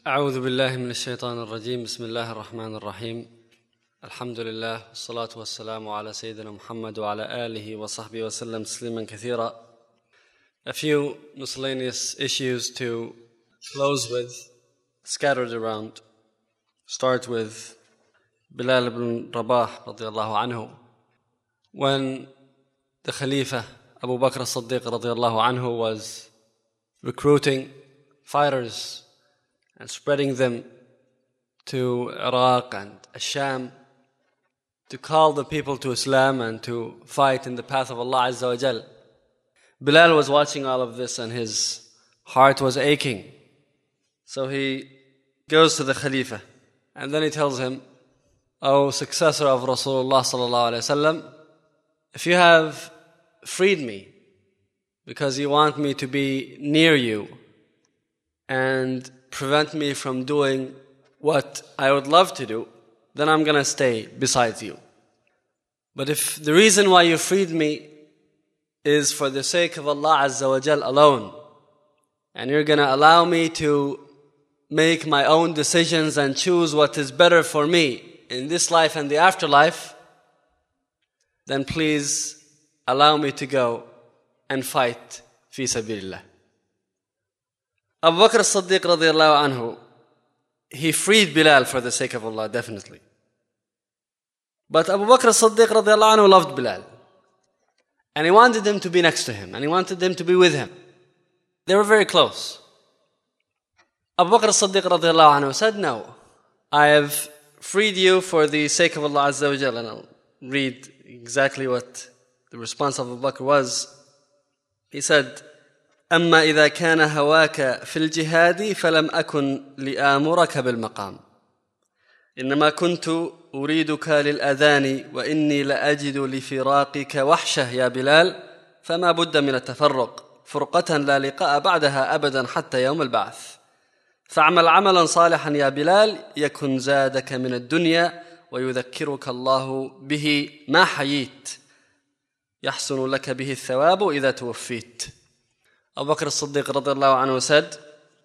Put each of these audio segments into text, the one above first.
أعوذ بالله من الشيطان الرجيم. بسم الله الرحمن الرحيم. الحمد لله والصلاة والسلام على سيدنا محمد وعلى آله وصحبه وسلم تسليما كثيرا. A few miscellaneous issues to close with, scattered around. Start with Bilal ibn Rabah radiallahu anhu. When the Khalifa Abu Bakr as-Siddiq radiallahu anhu was recruiting fighters and spreading them to Iraq and Asham to call the people to Islam and to fight in the path of Allah Azza wa Jal, Bilal was watching all of this and his heart was aching. So he goes to the Khalifa and then he tells him, "O successor of Rasulullah sallallahu alaihi wasallam, if you have freed me because you want me to be near you and prevent me from doing what I would love to do, then I'm going to stay beside you. But if the reason why you freed me is for the sake of Allah Azza wa Jal alone, and you're going to allow me to make my own decisions and choose what is better for me in this life and the afterlife, then please allow me to go and fight fi sabilillah." Abu Bakr as-Siddiq radiallahu anhu, he freed Bilal for the sake of Allah, definitely. But Abu Bakr as-Siddiq radiallahu anhu loved Bilal. And he wanted him to be next to him. And he wanted him to be with him. They were very close. Abu Bakr as-Siddiq radiallahu anhu said, "No, I have freed you for the sake of Allah Azza wa Jalla." And I'll read exactly what the response of Abu Bakr was. He said, "أما إذا كان هواك في الجهاد فلم أكن لآمرك بالمقام إنما كنت أريدك للأذان وإني لأجد لفراقك وحشة يا بلال فما بد من التفرق فرقة لا لقاء بعدها أبدا حتى يوم البعث فاعمل عملا صالحا يا بلال يكن زادك من الدنيا ويذكرك الله به ما حييت يحسن لك به الثواب إذا توفيت." Abu Bakr as-Siddiq radiallahu anhu said,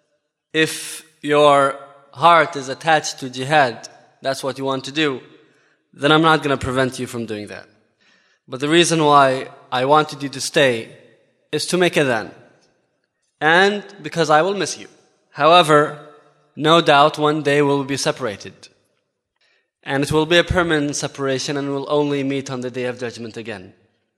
if your heart is attached to jihad, that's what you want to do, then I'm not going to prevent you from doing that. But the reason why I wanted you to stay is to make adhan, and because I will miss you. However, no doubt one day we'll be separated. And it will be a permanent separation and we'll only meet on the Day of Judgment again.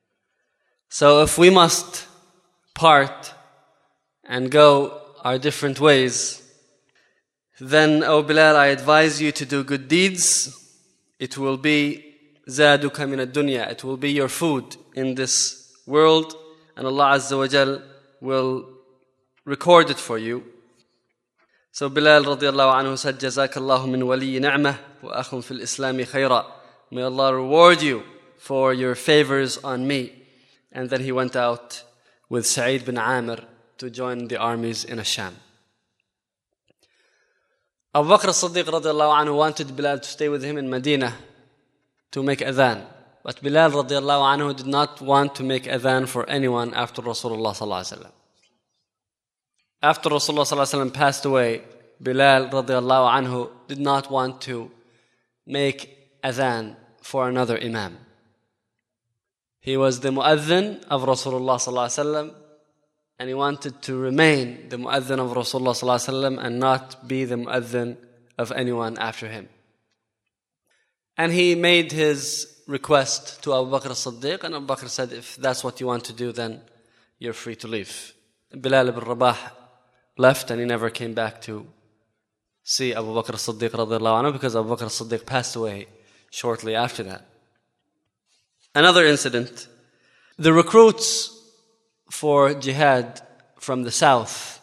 So if we must part and go our different ways, then, O Bilal, I advise you to do good deeds. It will be zaduka min ad-dunya. It will be your food in this world, and Allah Azza wa Jal will record it for you. So Bilal radiallahu anhu said, "Jazakallahu min wali ni'mah wa akhun fil islami khayra." May Allah reward you for your favors on me. And then he went out with Sa'id bin Amir to join the armies in Asham. Abu Bakr as-Siddiq radiallahu anhu wanted Bilal to stay with him in Medina to make adhan. But Bilal radiallahu anhu did not want to make adhan for anyone after Rasulullah sallallahu alaihi wasallam. After Rasulullah sallallahu alaihi wasallam passed away, Bilal radiallahu anhu did not want to make adhan for another imam. He was the mu'adhin of Rasulullah sallallahu alaihi wasallam, and he wanted to remain the mu'adhin of Rasulullah sallallahu alaihi wasallam and not be the mu'adhin of anyone after him. And he made his request to Abu Bakr as-Siddiq, and Abu Bakr said, "If that's what you want to do, then you're free to leave." Bilal ibn Rabah left and he never came back to see Abu Bakr as-Siddiq radiallahu anhu, because Abu Bakr as-Siddiq passed away shortly after that. Another incident, the recruits for jihad from the south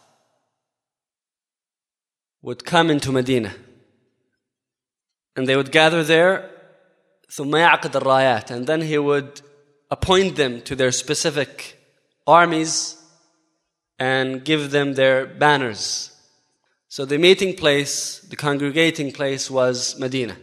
would come into Medina and they would gather there ثم يعقد الرايات, and then he would appoint them to their specific armies and give them their banners. So the meeting place, the congregating place was Medina.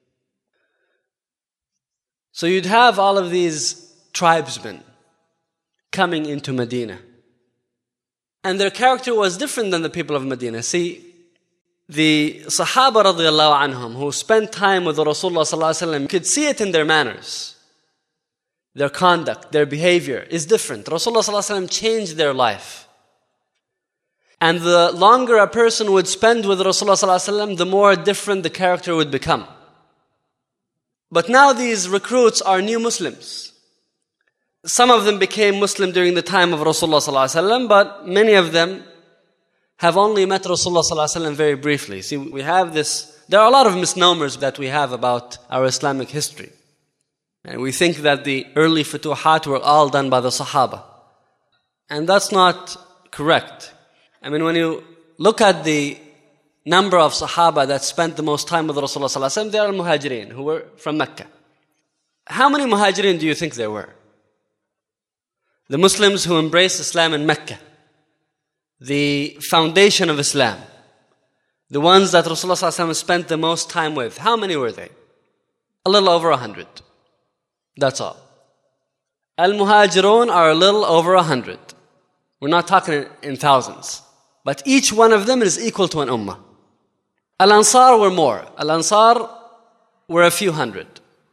So you'd have all of these tribesmen coming into Medina. And their character was different than the people of Medina. See, The Sahaba radiallahu anhum who spent time with the Rasulullah sallallahu alaihi wasallam could see it in their manners. Their conduct, their behavior is different. Rasulullah sallallahu alaihi wasallam changed their life. And the longer a person would spend with Rasulullah sallallahu alaihi wasallam, the more different the character would become. But now these recruits are new Muslims. Some of them became Muslim during the time of Rasulullah sallallahu alaihi wasallam, but many of them have only met Rasulullah sallallahu alaihi wasallam very briefly. See, there are a lot of misnomers that we have about our Islamic history. And we think that the early futuhat were all done by the Sahaba. And that's not correct. I mean, when you look at the number of Sahaba that spent the most time with Rasulullah sallallahu alaihi wasallam, they are Muhajirin, who were from Mecca. How many Muhajirin do you think there were? The Muslims who embraced Islam in Mecca, the foundation of Islam, the ones that Rasulullah sallallahu alaihi wasallam spent the most time with, how many were they? A little over 100. That's all. Al-Muhajirun are a little over 100. We're not talking in thousands. But each one of them is equal to an ummah. Al-Ansar were more. Al-Ansar were a few hundred.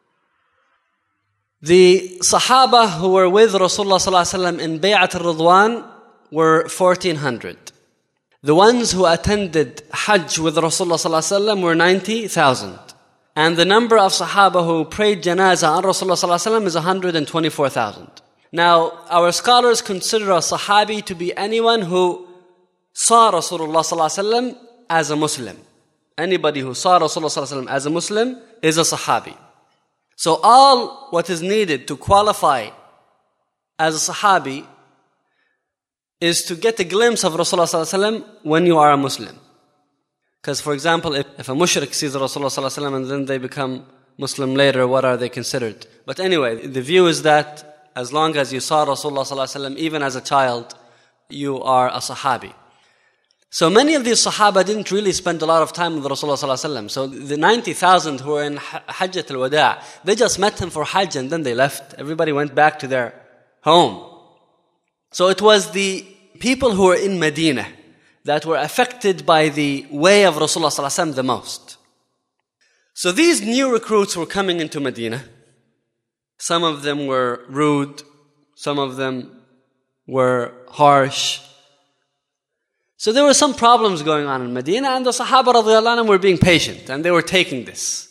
The Sahaba who were with Rasulullah ﷺ in Bay'at al-Ridwan were 1,400. The ones who attended Hajj with Rasulullah ﷺ were 90,000. And the number of Sahaba who prayed janazah on Rasulullah ﷺ is 124,000. Now, our scholars consider a Sahabi to be anyone who saw Rasulullah ﷺ as a Muslim. Anybody who saw Rasulullah ﷺ as a Muslim is a Sahabi. So all what is needed to qualify as a Sahabi is to get a glimpse of Rasulullah ﷺ when you are a Muslim. Because, for example, if a mushrik sees Rasulullah ﷺ and then they become Muslim later, what are they considered? But anyway, the view is that as long as you saw Rasulullah ﷺ, even as a child, you are a Sahabi. So many of these Sahaba didn't really spend a lot of time with Rasulullah ﷺ. So the 90,000 who were in Hajjat al-Wada', they just met him for Hajj and then they left. Everybody went back to their home. So it was the people who were in Medina that were affected by the way of Rasulullah ﷺ the most. So these new recruits were coming into Medina. Some of them were rude. Some of them were harsh. So there were some problems going on in Medina, and the Sahaba radiallahu anhum were being patient, and they were taking this.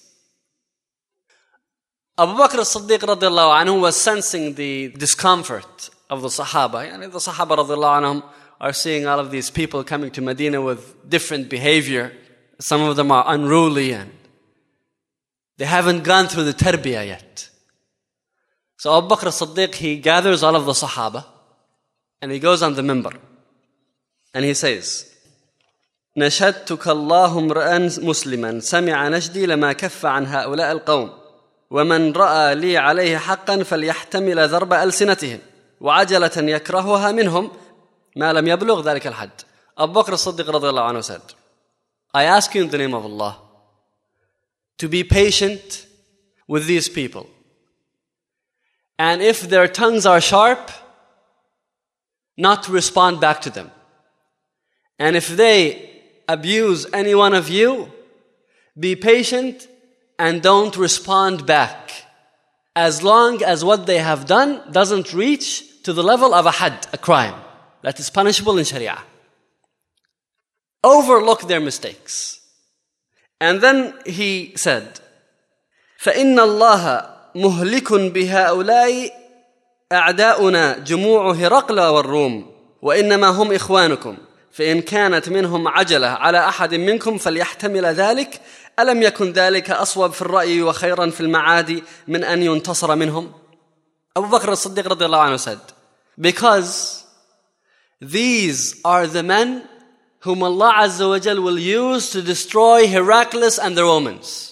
Abu Bakr as-Siddiq radiallahu anhu was sensing the discomfort of the Sahaba. And the Sahaba radiallahu anhum are seeing all of these people coming to Medina with different behavior. Some of them are unruly, and they haven't gone through the tarbiyah yet. So Abu Bakr as-Siddiq, he gathers all of the Sahaba, and he goes on the minbar. And he says, نشدتك الله امرأ مسلما سمع نشدي لما كف عن هؤلاء القوم ومن رأى لي عليه حقا فليحتمل ضرب ألسنتهم وعجلة يكرهها منهم ما لم يبلغ ذلك الحد. Abu Bakr as-Siddiq radiallahu anhu said, I ask you in the name of Allah to be patient with these people. And if their tongues are sharp, not to respond back to them. And if they abuse any one of you, be patient and don't respond back. As long as what they have done doesn't reach to the level of a had, a crime that is punishable in Sharia. Overlook their mistakes. And then he said, فَإِنَّ اللَّهَ مُهْلِكٌ بِهَؤُلَاءِ أَعْدَاؤُنَا جُمُوعُ هِرَقْلَ وَالرُّومِ وَإِنَّمَا هُمْ إِخْوَانُكُمْ فإن كانت منهم عجلة على أحد منكم فليحتمل ذلك ألم يكن ذلك أصوب في الرأي وخيرا في المعاد من أن ينتصر منهم. Abu Bakr as-Siddiq radiallahu anhu said, because these are the men whom Allah Azza wa Jal will use to destroy Heraclius and the Romans.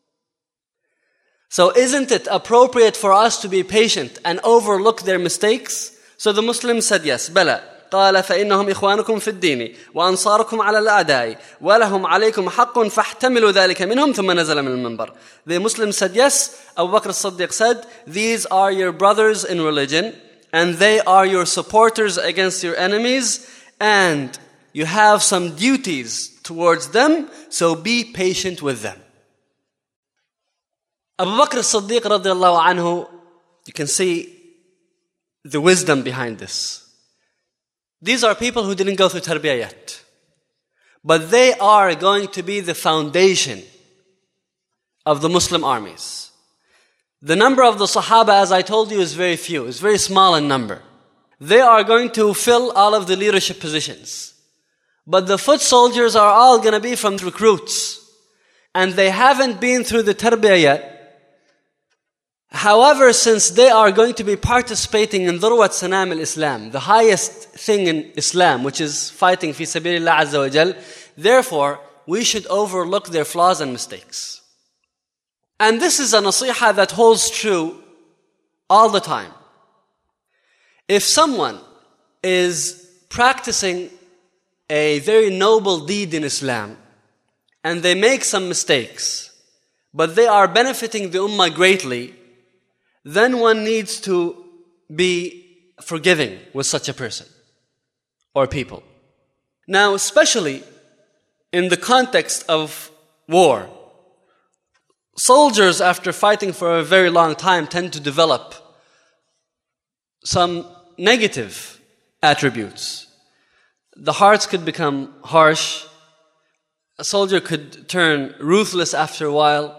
So isn't it appropriate for us to be patient and overlook their mistakes? So the Muslims said yes, بلى. قال فإنهم إخوانكم في الدين وأنصاركم على الأعداء ولهم عليكم حق فاحتملوا ذلك منهم ثم نزل من المنبر. The Muslims said yes. Abu Bakr as-Siddiq said, these are your brothers in religion and they are your supporters against your enemies, and you have some duties towards them, so be patient with them. Abu Bakr as-Siddiq radiallahu anhu, you can see the wisdom behind this. These are people who didn't go through tarbiyah yet. But they are going to be the foundation of the Muslim armies. The number of the Sahaba, as I told you, is very few. It's very small in number. They are going to fill all of the leadership positions. But the foot soldiers are all going to be from recruits. And they haven't been through the tarbiyah yet. However, since they are going to be participating in Dhurwat Sanam al-Islam, the highest thing in Islam, which is fighting fi sabilillah azza wa jal, therefore, we should overlook their flaws and mistakes. And this is a nasiha that holds true all the time. If someone is practicing a very noble deed in Islam, and they make some mistakes, but they are benefiting the ummah greatly, then one needs to be forgiving with such a person or people. Now, especially in the context of war, soldiers, after fighting for a very long time, tend to develop some negative attributes. The hearts could become harsh. A soldier could turn ruthless after a while.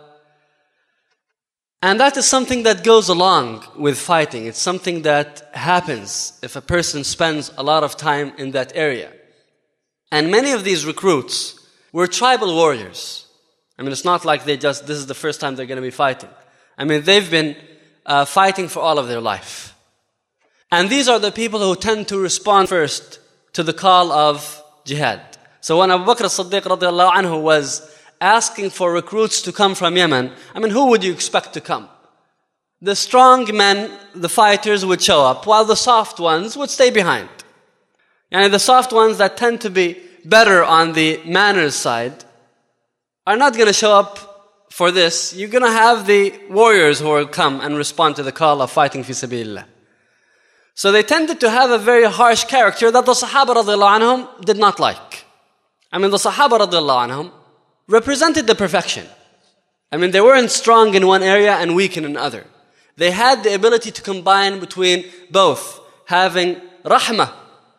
And that is something that goes along with fighting. It's something that happens if a person spends a lot of time in that area. And many of these recruits were tribal warriors. I mean, it's not like this is the first time they're going to be fighting. I mean, they've been fighting for all of their life. And these are the people who tend to respond first to the call of jihad. So when Abu Bakr as-Siddiq radiallahu anhu was asking for recruits to come from Yemen, I mean, who would you expect to come? The strong men, the fighters, would show up, while the soft ones would stay behind. And the soft ones that tend to be better on the manners side are not going to show up for this. You're going to have the warriors who will come and respond to the call of fighting fi sabilillah. So they tended to have a very harsh character that the Sahaba radiallahu anhum did not like. I mean, the Sahaba radiallahu anhum represented the perfection. I mean, they weren't strong in one area and weak in another. They had the ability to combine between both, having rahmah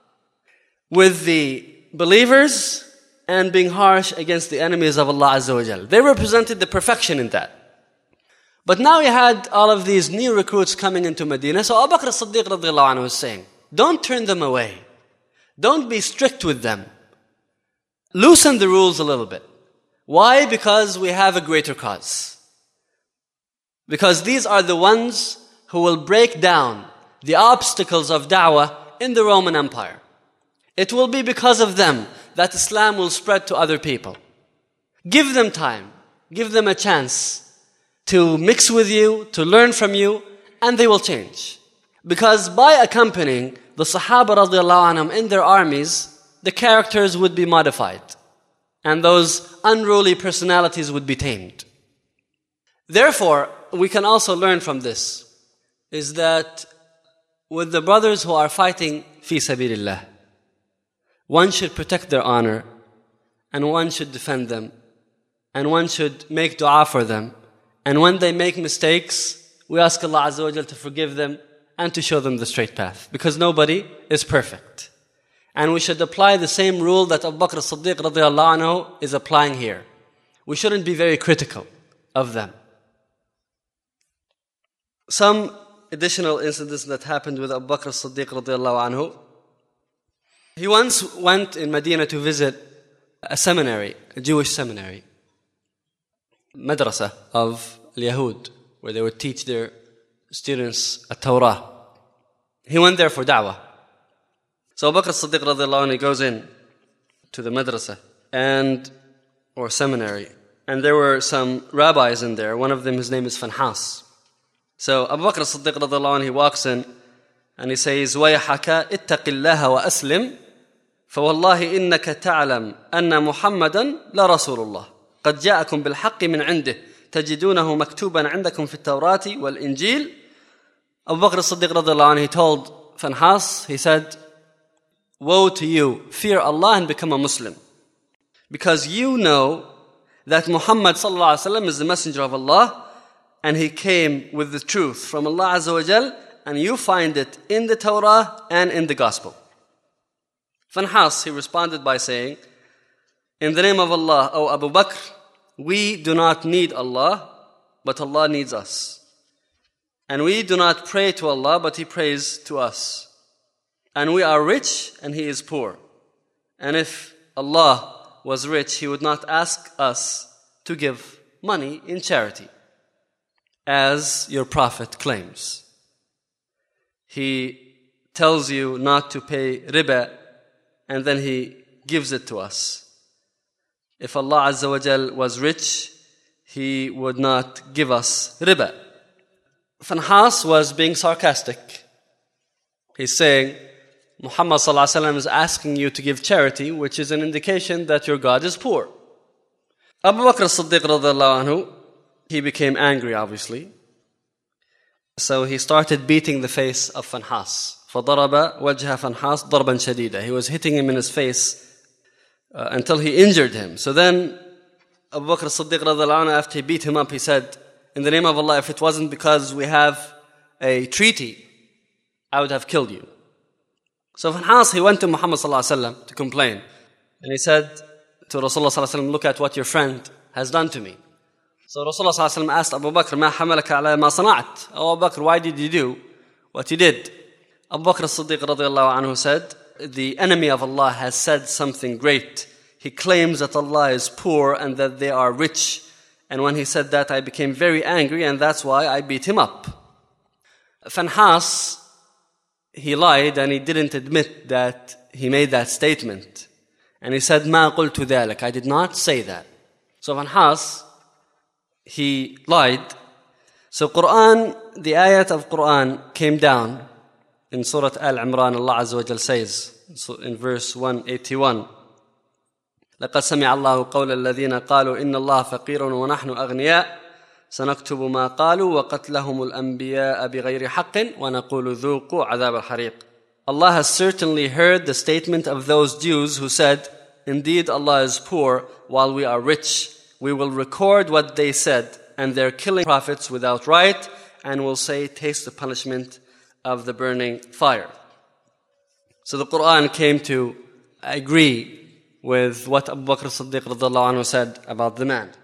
with the believers and being harsh against the enemies of Allah Azza wa Jal. They represented the perfection in that. But now you had all of these new recruits coming into Medina. So Abu Bakr as-Siddiq radiallahu anhu was saying, don't turn them away. Don't be strict with them. Loosen the rules a little bit. Why? Because we have a greater cause. Because these are the ones who will break down the obstacles of da'wah in the Roman Empire. It will be because of them that Islam will spread to other people. Give them time. Give them a chance to mix with you, to learn from you, and they will change. Because by accompanying the Sahaba radiallahu anhum in their armies, the characters would be modified. And those unruly personalities would be tamed. Therefore, we can also learn from this, is that with the brothers who are fighting fi sabilillah, one should protect their honor, and one should defend them, and one should make dua for them. And when they make mistakes, we ask Allah Azza wa Jal to forgive them and to show them the straight path. Because nobody is perfect. And we should apply the same rule that Abu Bakr as-Siddiq radiallahu anhu is applying here. We shouldn't be very critical of them. Some additional incidents that happened with Abu Bakr as-Siddiq radiallahu anhu. He once went in Medina to visit a seminary, a Jewish seminary, madrasa of al-Yahud, where they would teach their students at-Torah. He went there for da'wah. So Abu Bakr as-Siddiq radiallahu anhu goes in to the madrasa or seminary, and there were some rabbis in there. One of them, his name is Fanhas. So Abu Bakr as-Siddiq radiallahu anhu, he walks in and he says, وَيَحَكَ اتَّقِ اللَّهَ وَأَسْلِمْ فَوَاللَّهِ إِنَّكَ تَعْلَمْ أَنَّ مُحَمَّدًا لَرَسُولُ اللَّهِ قد جاءكم بالحق من عنده تجدونه مكتوبا عندكم في التوراة والإنجيل. Abu Bakr as-Siddiq radiallahu anhu, he told Fanhas, he said, woe to you, fear Allah and become a Muslim. because you know that Muhammad sallallahu alaihi wasallam is the messenger of Allah and he came with the truth from Allah Azza wa Jal, and you find it in the Torah and in the Gospel. Fanhas, he responded by saying, in the name of Allah, O Abu Bakr, we do not need Allah, but Allah needs us. And we do not pray to Allah, but He prays to us. And we are rich and He is poor. And if Allah was rich, He would not ask us to give money in charity, as your Prophet claims. He tells you not to pay riba, and then He gives it to us. If Allah Azza wa Jal was rich, He would not give us riba. Fanhas was being sarcastic. He's saying, Muhammad sallallahu alaihi wasallam is asking you to give charity, which is an indication that your God is poor. Abu Bakr as-Siddiq radiyallahu anhu, he became angry, obviously. So he started beating the face of Fanhas. فَضَرَبَ وَجْهَ فَنْحَاسٍ ضَرْبًا شَدِيدًا. He was hitting him in his face until he injured him. So then Abu Bakr as-Siddiq radiyallahu anhu, after he beat him up, he said, in the name of Allah, if it wasn't because we have a treaty, I would have killed you. So Fanhas, he went to Muhammad sallallahu alaihi wasallam to complain. And he said to Rasulullah sallallahu alaihi wasallam, look at what your friend has done to me. So Rasulullah sallallahu alaihi wasallam asked Abu Bakr, ما حملك على ما صنعت? Oh Abu Bakr, why did you do what you did? Abu Bakr as-Siddiq radiyallahu anhu said, the enemy of Allah has said something great. He claims that Allah is poor and that they are rich. And when he said that, I became very angry, and that's why I beat him up. Fanhas, he lied and he didn't admit that he made that statement. And he said, ما قلت ذلك. I did not say that. So Fanhas, he lied. So Quran, the ayat of Quran came down in Surah Al-Imran. Allah Azza wa Jal says in verse 181, لقد سمع الله قول الذين قالوا إن الله فقير ونحن أغنياء سنكتب ما قالوا وقتلهم الأنبياء بغير حق ونقول ذوقوا عذاب الحريق. Allah has certainly heard the statement of those Jews who said, indeed Allah is poor while we are rich. We will record what they said, and they're killing prophets without right, and will say, taste the punishment of the burning fire. So the Quran came to agree with what Abu Bakr as-Siddiq radiyallahu anhu said about the man.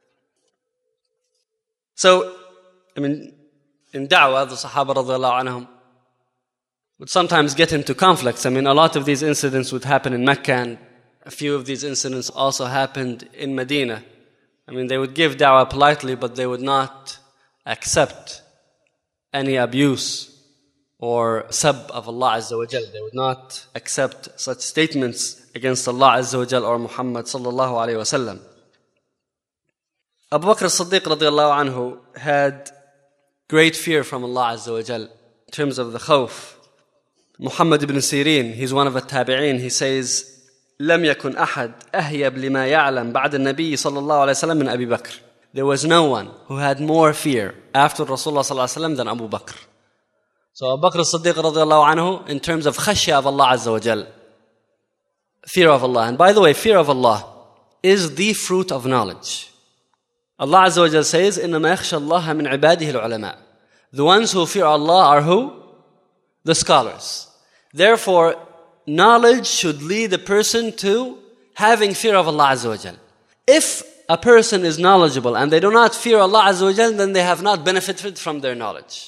So, in da'wah, the Sahaba radiyallahu anhum would sometimes get into conflicts. A lot of these incidents would happen in Mecca, and a few of these incidents also happened in Medina. They would give da'wah politely, but they would not accept any abuse or sab of Allah Azza wa Jal. They would not accept such statements against Allah Azza wa Jal or Muhammad sallallahu alayhi wa sallam. Abu Bakr as-Siddiq radiyallahu anhu had great fear from Allah Azza wa Jal in terms of the khawf. Muhammad ibn Sirin, he's one of the tabi'een, he says, لم يكن أحد أهيب لما يعلم بعد النبي صلى الله عليه وسلم من أبي بكر. There was no one who had more fear after Rasulullah صلى الله عليه وسلم than Abu Bakr. So Abu Bakr as-Siddiq radiyallahu anhu, in terms of khashya of Allah Azza wa Jal, fear of Allah. And by the way, fear of Allah is the fruit of knowledge. Allah Azza wa Jal says, إِنَّمَا يَخْشَى اللَّهَ مِنْ عِبَادِهِ الْعُلَمَاءِ. The ones who fear Allah are who? The scholars. Therefore, knowledge should lead a person to having fear of Allah Azza wa Jal. If a person is knowledgeable and they do not fear Allah Azza wa Jal, then they have not benefited from their knowledge.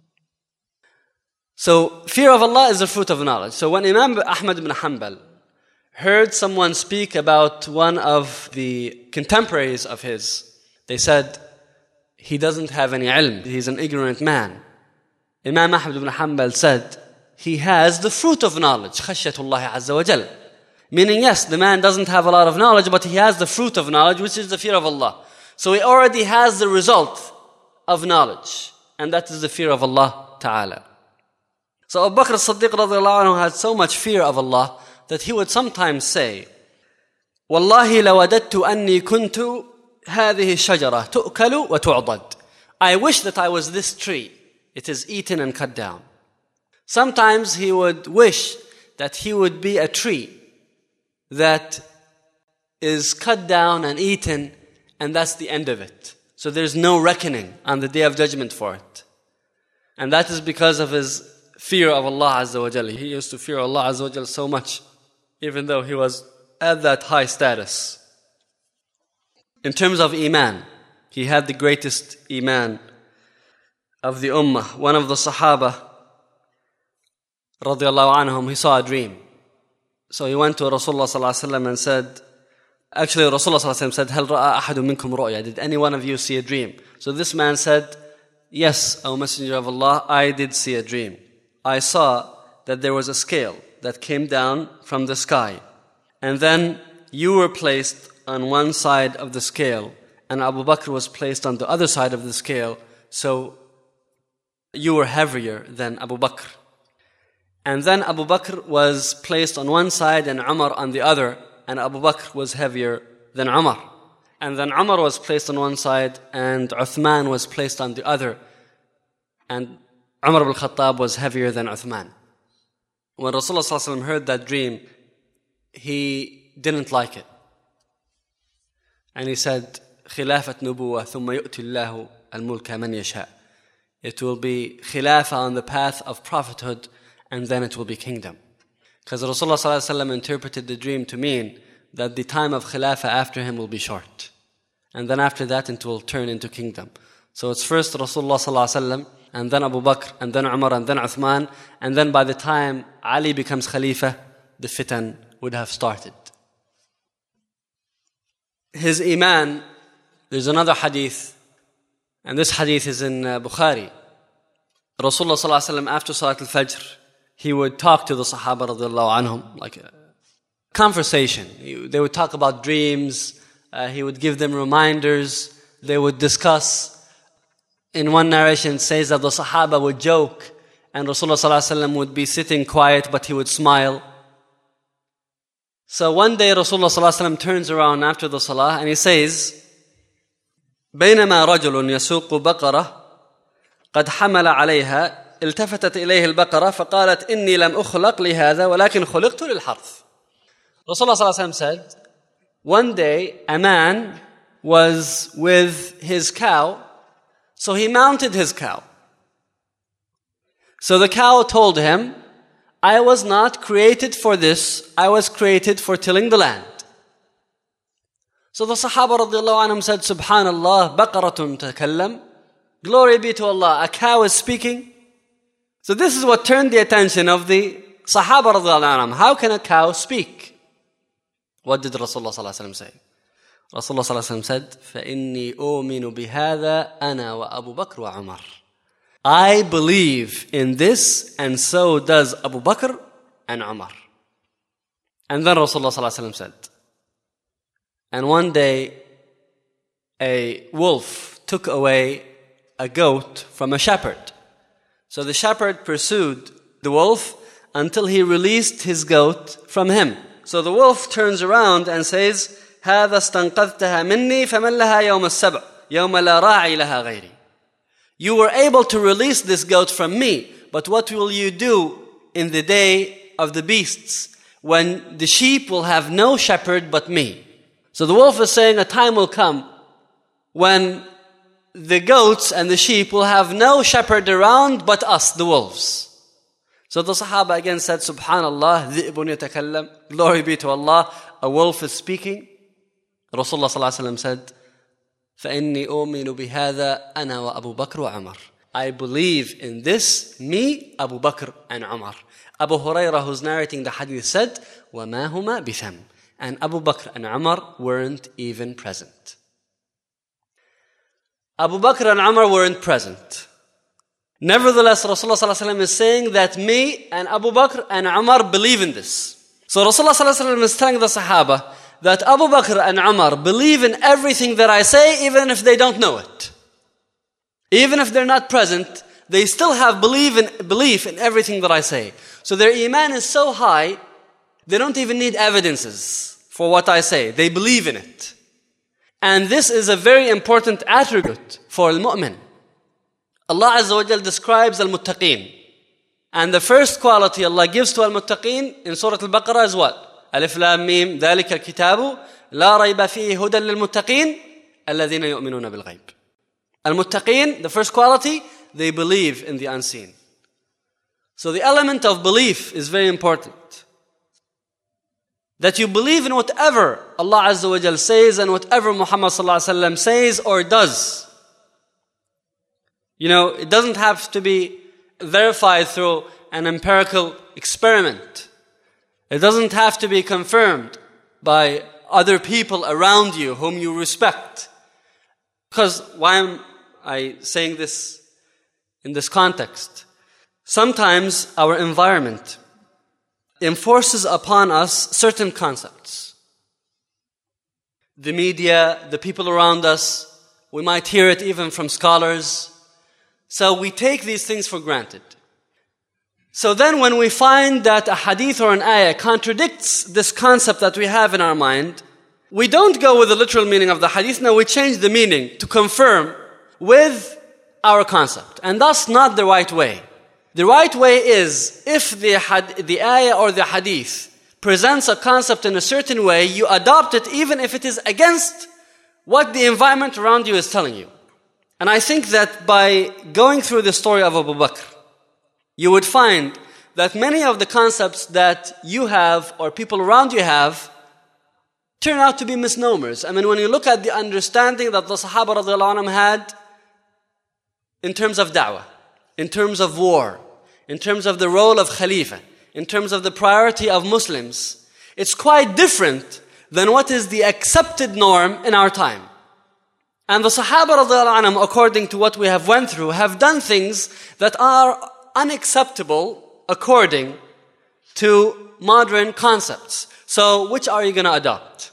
So, fear of Allah is the fruit of knowledge. So when Imam Ahmad ibn Hanbal heard someone speak about one of the contemporaries of his, they said, he doesn't have any ilm, he's an ignorant man. Imam Ahmad ibn Hanbal said, he has the fruit of knowledge, khashyatullah azza wa jal. Meaning, yes, the man doesn't have a lot of knowledge, but he has the fruit of knowledge, which is the fear of Allah. So he already has the result of knowledge, and that is the fear of Allah Ta'ala. So Abu Bakr as-Siddiq radiyallahu anhu had so much fear of Allah that he would sometimes say, وَاللَّهِ لَوَدَدْتُ أَنِّي كُنْتُ هَذِهِ الشَّجَرَةِ تُؤْكَلُ وَتُعْضَدْ. I wish that I was this tree. It is eaten and cut down. Sometimes he would wish that he would be a tree that is cut down and eaten, and that's the end of it. So there's no reckoning on the Day of Judgment for it. And that is because of his fear of Allah Azza wa Jal. He used to fear Allah Azza wa Jal so much, even though he was at that high status. In terms of Iman, he had the greatest Iman of the Ummah. One of the Sahaba, radiallahu anhum, he saw a dream. So he went to Rasulullah sallallahu alaihi wasallam and said, actually Rasulullah sallallahu alaihi wasallam said, هل رأى أحد منكم رؤيا? Did any one of you see a dream? So this man said, yes, O Messenger of Allah, I did see a dream. I saw that there was a scale that came down from the sky. And then you were placed on one side of the scale, and Abu Bakr was placed on the other side of the scale. So you were heavier than Abu Bakr. And then Abu Bakr was placed on one side and Umar on the other, and Abu Bakr was heavier than Umar. And then Umar was placed on one side and Uthman was placed on the other. And Umar ibn Khattab was heavier than Uthman. When Rasulullah sallallahu alaihi wasallam heard that dream, he didn't like it. And he said, خلافة نبوة ثم يؤتي الله الملك من يشاء. It will be khilafah on the path of prophethood, and then it will be kingdom. Because Rasulullah sallallahu alaihi wasallam interpreted the dream to mean that the time of khilafah after him will be short. And then after that it will turn into kingdom. So it's first Rasulullah sallallahu alaihi wasallam, and then Abu Bakr, and then Umar, and then Uthman, and then by the time Ali becomes Khalifa, the fitan would have started. His Iman, there's another hadith, and this hadith is in Bukhari. Rasulullah sallallahu alaihi wasallam after Salat al-Fajr, he would talk to the Sahaba radiallahu anhum, like a conversation. They would talk about dreams, he would give them reminders, they would discuss. In one narration it says that the Sahaba would joke, and Rasulullah sallallahu alaihi wasallam would be sitting quiet, but he would smile. So one day Rasulullah sallallahu alaihi wasallam turns around after the salah and he says, بينما رجل يسوق بقرة قد حمل عليها التفتت إليه البقرة فقالت إني لم أخلق لهذا ولكن خلقت للحرث. Rasulullah sallallahu alaihi wasallam said, one day a man was with his cow, so he mounted his cow. So the cow told him, I was not created for this, I was created for tilling the land. So the Sahaba radiallahu anhum said, Subhanallah, baqaratun takallam. Glory be to Allah, a cow is speaking. So this is what turned the attention of the Sahaba radiallahu anhum. How can a cow speak? What did Rasulullah sallallahu alaihi wasallam say? Rasulullah sallallahu alaihi wasallam said, فَإِنِّي أُؤْمِنُ بِهَذَا أَنَا وَأَبُو بَكْرُ وَعُمَرُ. I believe in this, and so does Abu Bakr and Umar. And then Rasulullah sallallahu alaihi wasallam said, and one day a wolf took away a goat from a shepherd. So the shepherd pursued the wolf until he released his goat from him. So the wolf turns around and says, هذا استنقذتها مني فمن لها يوم السبع يوم لا راعي لها غيري. You were able to release this goat from me, but what will you do in the day of the beasts when the sheep will have no shepherd but me? So the wolf is saying a time will come when the goats and the sheep will have no shepherd around but us, the wolves. So the Sahaba again said, Subhanallah, dhi'bun yatakallam. Glory be to Allah, a wolf is speaking. Rasulullah sallallahu alaihi wasallam said, فَإِنِّي أُؤْمِنُ بِهَذَا أَنَا وَأَبُو بَكْرُ وَعُمَرُ. I believe in this, me, Abu Bakr and Umar. Abu Hurairah, who's narrating the hadith, said, وَمَا هُمَا بِثَمْ. And Abu Bakr and Umar weren't even present. Abu Bakr and Umar weren't present. Nevertheless, Rasulullah sallallahu alaihi wasallam is saying that me and Abu Bakr and Umar believe in this. So Rasulullah sallallahu alaihi wasallam is telling the Sahaba that Abu Bakr and Umar believe in everything that I say, even if they don't know it. Even if they're not present, they still have belief in everything that I say. So their iman is so high, they don't even need evidences for what I say. They believe in it. And this is a very important attribute for al-mu'min. Allah Azza wa Jal describes al-muttaqeen. And the first quality Allah gives to al-muttaqeen in Surah Al-Baqarah is what? Alif Lam Mim, ذَلِكَ الْكِتَابُ لا ريب فيه هدى للمتقين الذين يؤمنون بالغيب. Al-Muttaqeen, the first quality, they believe in the unseen. So the element of belief is very important. That you believe in whatever Allah Azza wa Jal says and whatever Muhammad Sallallahu Alaihi Wasallam says or does. You know, it doesn't have to be verified through an empirical experiment. It doesn't have to be confirmed by other people around you whom you respect. Because why am I saying this in this context? Sometimes our environment enforces upon us certain concepts. The media, the people around us, we might hear it even from scholars. So we take these things for granted. So then when we find that a hadith or an ayah contradicts this concept that we have in our mind, we don't go with the literal meaning of the hadith. No, we change the meaning to confirm with our concept. And that's not the right way. The right way is, if the ayah or the hadith presents a concept in a certain way, you adopt it even if it is against what the environment around you is telling you. And I think that by going through the story of Abu Bakr, you would find that many of the concepts that you have or people around you have turn out to be misnomers. I mean, when you look at the understanding that the Sahaba radiallahu anhum had in terms of da'wah, in terms of war, in terms of the role of Khalifa, in terms of the priority of Muslims, it's quite different than what is the accepted norm in our time. And the Sahaba radiallahu anhum, according to what we have went through, have done things that are unacceptable according to modern concepts. So which are you going to adopt?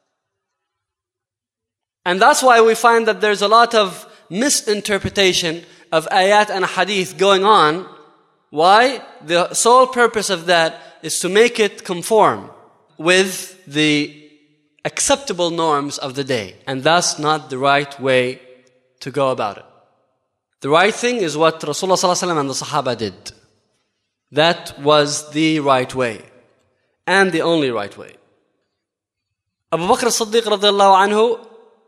And that's why we find that there's a lot of misinterpretation of ayat and hadith going on. Why? The sole purpose of that is to make it conform with the acceptable norms of the day. And that's not the right way to go about it. The right thing is what Rasulullah ﷺ and the Sahaba did. That was the right way. And the only right way. Abu Bakr as-Siddiq radiallahu anhu,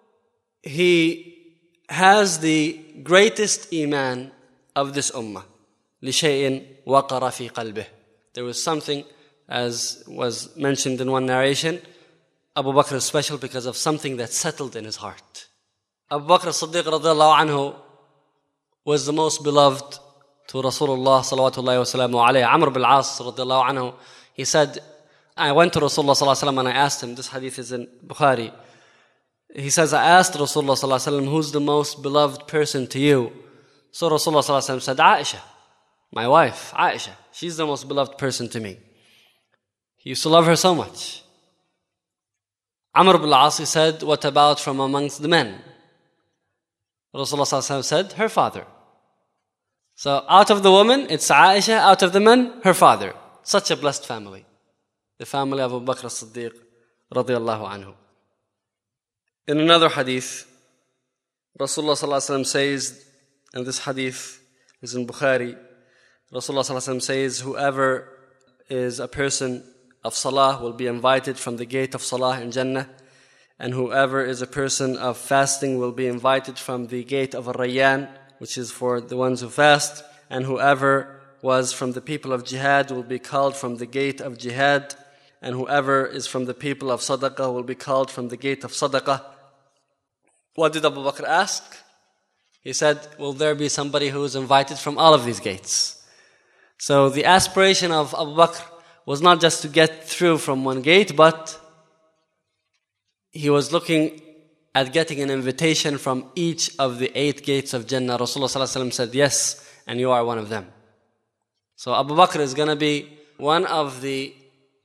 he has the greatest iman of this ummah. لِشَيْءٍ وَقَرَ فِي قَلْبِهِ. There was something, as was mentioned in one narration, Abu Bakr is special because of something that settled in his heart. Abu Bakr as-Siddiq radiallahu anhu was the most beloved to Rasulullah salawatullahi wa salamu alayhi. Amr bin al-As radiallahu anhu, he said, I went to Rasulullah sallallahu alayhi wa sallam and I asked him, this hadith is in Bukhari. He says, I asked Rasulullah sallallahu alayhi wa sallam, who's the most beloved person to you? So Rasulullah sallallahu alayhi wa sallam said, Aisha, my wife, Aisha. She's the most beloved person to me. He used to love her so much. Amr bin al-As, he said, what about from amongst the men? Rasulullah sallallahu alayhi wa sallam said, her father. So out of the woman, it's Aisha. Out of the men, her father. Such a blessed family. The family of Abu Bakr as-Siddiq radiallahu anhu. In another hadith, Rasulullah sallallahu alayhi wa sallam says, and this hadith is in Bukhari, Rasulullah sallallahu alayhi wa sallam says, whoever is a person of salah will be invited from the gate of salah in Jannah, and whoever is a person of fasting will be invited from the gate of Ar-Rayyan, which is for the ones who fast, and whoever was from the people of jihad will be called from the gate of jihad, and whoever is from the people of sadaqah will be called from the gate of sadaqah. What did Abu Bakr ask? He said, will there be somebody who is invited from all of these gates? So the aspiration of Abu Bakr was not just to get through from one gate, but he was looking at getting an invitation from each of the 8 gates of Jannah. Rasulullah ﷺ said, yes, and you are one of them. So Abu Bakr is going to be one of the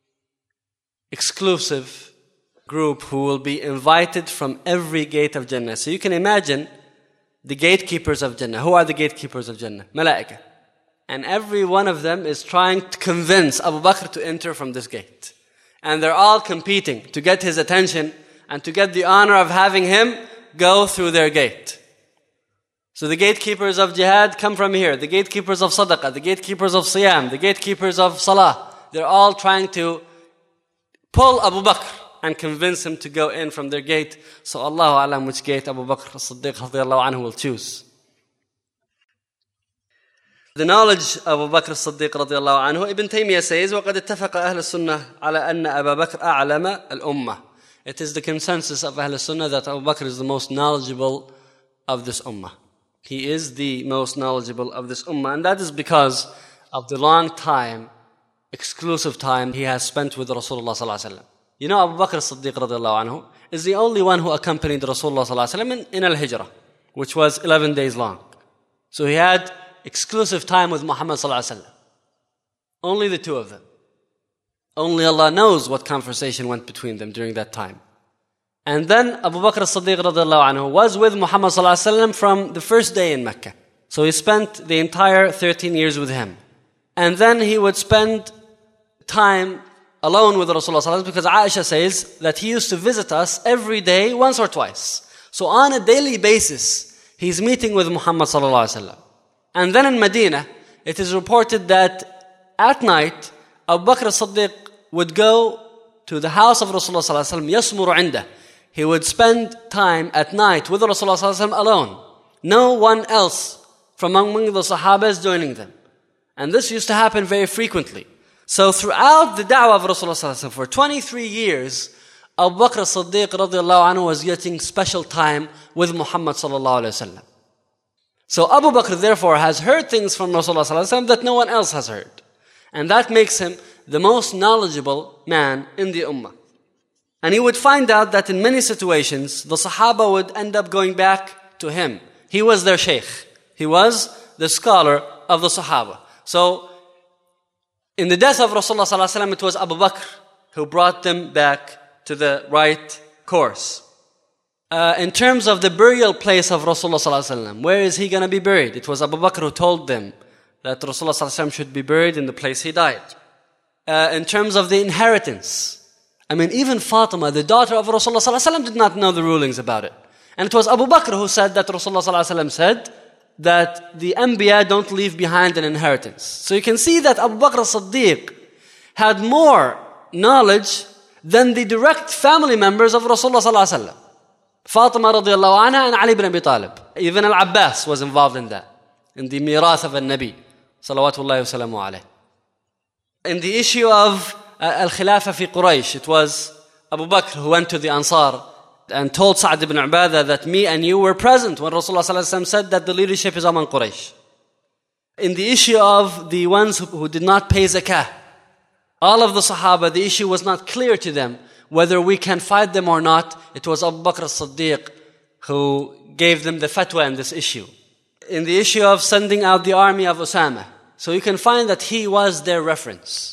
exclusive group who will be invited from every gate of Jannah. So you can imagine the gatekeepers of Jannah. Who are the gatekeepers of Jannah? Malaika. And every one of them is trying to convince Abu Bakr to enter from this gate. And they're all competing to get his attention and to get the honor of having him go through their gate. So the gatekeepers of jihad come from here. The gatekeepers of sadaqah, the gatekeepers of siyam, the gatekeepers of salah. They're all trying to pull Abu Bakr and convince him to go in from their gate. So Allahu A'lam which gate Abu Bakr as-Siddiq radiyallahu anhu will choose. The knowledge of Abu Bakr as-Siddiq radiyallahu anhu, Ibn Taymiyyah says, وَقَدْ اتَّفَقَ أَهْلُ السُّنَّةِ عَلَى أَنَّ أَبَا بَكْرَ أَعْلَمَ الْأُمَّةِ. It is the consensus of Ahl Sunnah that Abu Bakr is the most knowledgeable of this ummah. He is the most knowledgeable of this ummah, and that is because of the long time, exclusive time he has spent with Rasulullah sallallahu alaihi wasallam. You know, Abu Bakr as-Siddiq radiyallahu anhu is the only one who accompanied Rasulullah sallallahu alaihi wasallam in al-Hijrah, which was 11 days long. So he had exclusive time with Muhammad sallallahu alaihi wasallam. Only the two of them. Only Allah knows what conversation went between them during that time. And then Abu Bakr as-Siddiq radiyallahu anhu was with Muhammad sallallahu alaihi wasallam from the first day in Mecca. So he spent the entire 13 years with him. And then he would spend time alone with Rasulullah sallallahu alaihi wasallam, because Aisha says that he used to visit us every day, once or twice. So on a daily basis, he's meeting with Muhammad sallallahu alaihi wasallam. And then in Medina, it is reported that at night, Abu Bakr as-Siddiq would go to the house of Rasulullah sallallahu alaihi wasallam, يَسْمُرُ عِنْدَهُ. He would spend time at night with Rasulullah sallallahu alaihi wasallam alone. No one else from among the Sahabas joining them. And this used to happen very frequently. So throughout the da'wah of Rasulullah sallallahu alaihi wasallam, for 23 years, Abu Bakr as-Siddiq radiyallahu anhu was getting special time with Muhammad sallallahu alaihi wasallam. So Abu Bakr therefore has heard things from Rasulullah sallallahu alaihi wasallam that no one else has heard. And that makes him the most knowledgeable man in the ummah. And he would find out that in many situations, the Sahaba would end up going back to him. He was their sheikh. He was the scholar of the Sahaba. So, in the death of Rasulullah sallallahu alaihi wasallam, it was Abu Bakr who brought them back to the right course. In terms of the burial place of Rasulullah sallallahu alaihi wasallam, where is he going to be buried? It was Abu Bakr who told them that Rasulullah sallallahu alaihi wasallam should be buried in the place he died. In terms of the inheritance, I mean, even Fatima, the daughter of Rasulullah sallallahu alaihi wasallam, did not know the rulings about it. And it was Abu Bakr who said that Rasulullah sallallahu alaihi wasallam said that the Anbiya don't leave behind an inheritance. So you can see that Abu Bakr as-Siddiq had more knowledge than the direct family members of Rasulullah sallallahu alaihi wasallam. Fatima radiallahu anha and Ali ibn Abi Talib. Even Al-Abbas was involved in that, in the mirath of al-Nabi salawatullahi wa salamu alayh. In the issue of Al-Khilafa fi Quraysh, it was Abu Bakr who went to the Ansar and told Sa'd ibn Ubadah that me and you were present when Rasulullah sallallahu alaihi wasallam said that the leadership is among Quraysh. In the issue of the ones who did not pay zakah, all of the Sahaba, the issue was not clear to them whether we can fight them or not. It was Abu Bakr as-Siddiq who gave them the fatwa in this issue. In the issue of sending out the army of Osama, so you can find that he was their reference.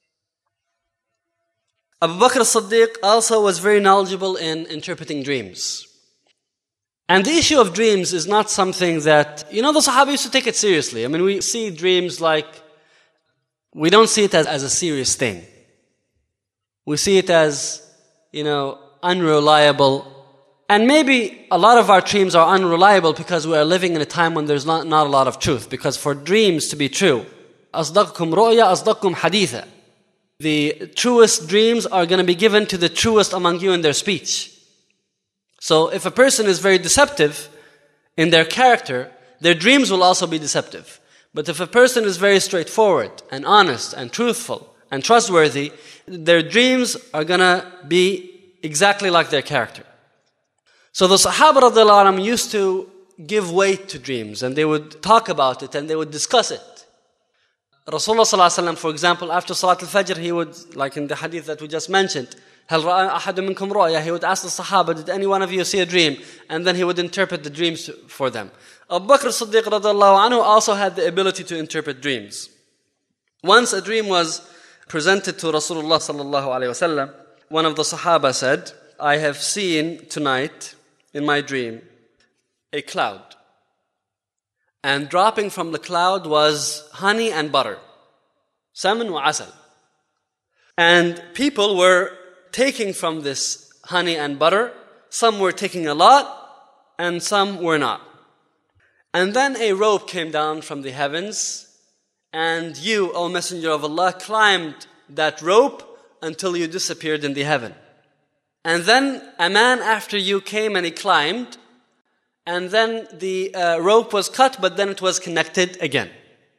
Abu Bakr as-Siddiq also was very knowledgeable in interpreting dreams. And the issue of dreams is not something that, the Sahaba used to take it seriously. I mean, we see dreams like, we don't see it as a serious thing. We see it as, unreliable. And maybe a lot of our dreams are unreliable because we are living in a time when there's not a lot of truth. Because for dreams to be true, أصدقكم رؤيا أصدقكم حديثا. The truest dreams are going to be given to the truest among you in their speech. So if a person is very deceptive in their character, their dreams will also be deceptive. But if a person is very straightforward and honest and truthful and trustworthy, their dreams are going to be exactly like their character. So the Sahaba radiallahu anhum used to give weight to dreams, and they would talk about it and they would discuss it. Rasulullah sallallahu alaihi wasallam, for example, after Salat al-Fajr, he would, like in the hadith that we just mentioned, هل رأى أحد منكم رؤيا? He would ask the Sahaba, did any one of you see a dream? And then he would interpret the dreams for them. Abu Bakr as-Siddiq radiallahu anhu also had the ability to interpret dreams. Once a dream was presented to Rasulullah sallallahu alaihi wasallam. One of the Sahaba said, I have seen tonight in my dream a cloud. And dropping from the cloud was honey and butter. Saman wa asal. And people were taking from this honey and butter. Some were taking a lot, and some were not. And then a rope came down from the heavens, and you, O Messenger of Allah, climbed that rope until you disappeared in the heaven. And then a man after you came and he climbed, and then the rope was cut, but then it was connected again.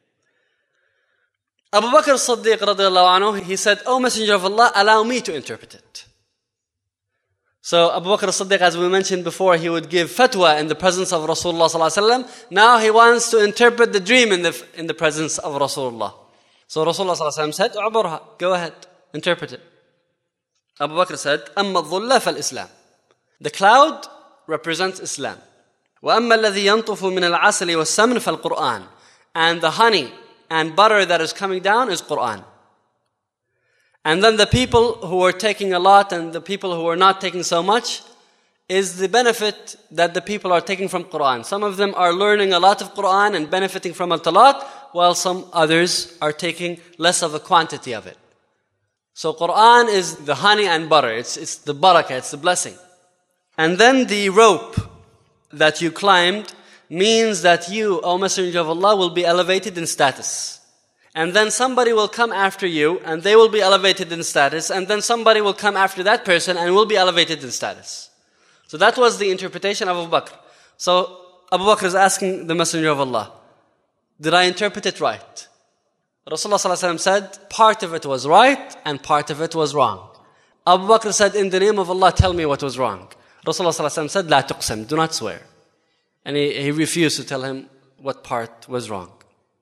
Abu Bakr as-Siddiq radiallahu anhu, he said, "O Messenger of Allah, allow me to interpret it." So Abu Bakr as-Siddiq, as we mentioned before, he would give fatwa in the presence of Rasulullah sallallahu alaihi wasallam. Now he wants to interpret the dream in the presence of Rasulullah. So Rasulullah sallallahu alaihi wasallam said, "Uburha, go ahead, interpret it." Abu Bakr said, "Amma dhulla fal Islam." The cloud represents Islam. وَأَمَّا الَّذِي يَنْطُفُ مِنَ الْعَسَلِ وَالسَّمْنِ فَالْقُرْآنِ. And the honey and butter that is coming down is Qur'an. And then the people who are taking a lot and the people who are not taking so much is the benefit that the people are taking from Qur'an. Some of them are learning a lot of Qur'an and benefiting from it a lot, while some others are taking less of a quantity of it. So Qur'an is the honey and butter. It's the barakah, it's the blessing. And then the rope that you climbed means that you, O Messenger of Allah, will be elevated in status. And then somebody will come after you and they will be elevated in status. And then somebody will come after that person and will be elevated in status. So that was the interpretation of Abu Bakr. So Abu Bakr is asking the Messenger of Allah, did I interpret it right? Rasulullah ﷺ said, part of it was right and part of it was wrong. Abu Bakr said, in the name of Allah, tell me what was wrong. Rasulullah ﷺ said, لا تقسم, do not swear. And he refused to tell him what part was wrong.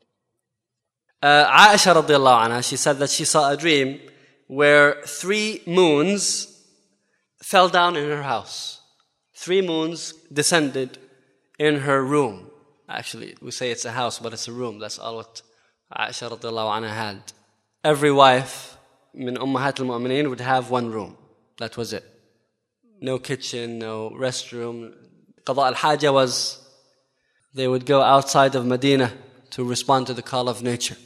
Aisha radiallahu anha, she said that she saw a dream where 3 moons fell down in her house. 3 moons descended in her room. Actually, we say it's a house, but it's a room. That's all what Aisha radiallahu anha had. Every wife min ummahat al-mu'mineen would have 1 room. That was it. No kitchen, no restroom. Qada al-Haja was, they would go outside of Medina to respond to the call of nature.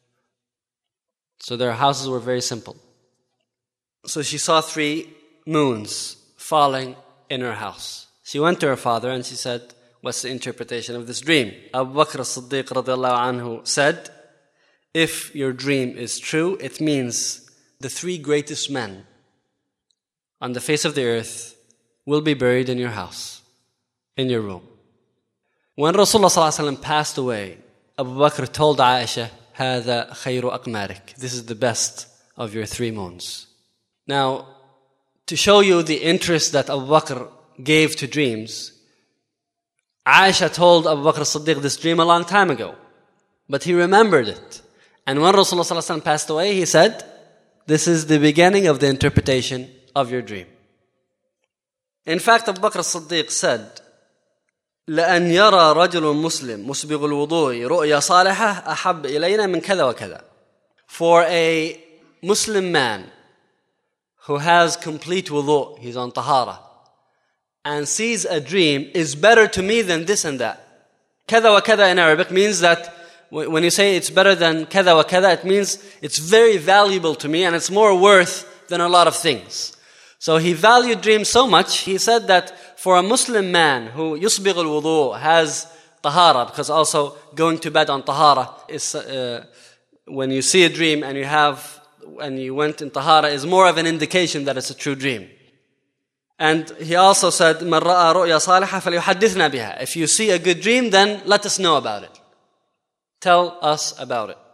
So their houses were very simple. So she saw 3 moons falling in her house. She went to her father and she said, what's the interpretation of this dream? Abu Bakr as-Siddiq radiallahu anhu said, if your dream is true, it means the 3 greatest men on the face of the earth will be buried in your house, in your room. When Rasulullah ﷺ passed away, Abu Bakr told Aisha, هذا خير أقمارك. This is the best of your 3 moons. Now, to show you the interest that Abu Bakr gave to dreams, Aisha told Abu Bakr as-Siddiq this dream a long time ago, but he remembered it. And when Rasulullah ﷺ passed away, he said, this is the beginning of the interpretation of your dream. In fact, Abu Bakr as-Siddiq said, لأن يرى رجل مسلم مسبغ الوضوء رؤيا صالحة أحب إلينا من كذا وكذا. For a Muslim man who has complete wudu, he's on tahara, and sees a dream is better to me than this and that. كذا وكذا in Arabic means that when you say it's better than كذا وكذا, it means it's very valuable to me and it's more worth than a lot of things. So he valued dreams so much, he said that for a Muslim man who yusbigh al-wudu, has tahara, because also going to bed on tahara is when you see a dream and you went in tahara is more of an indication that it's a true dream. And he also said, مَنْ رَأَى رُؤْيَا صَالِحَةً فَلْيُحَدِّثْنَا بِهَا. If you see a good dream, then let us know about it. Tell us about it.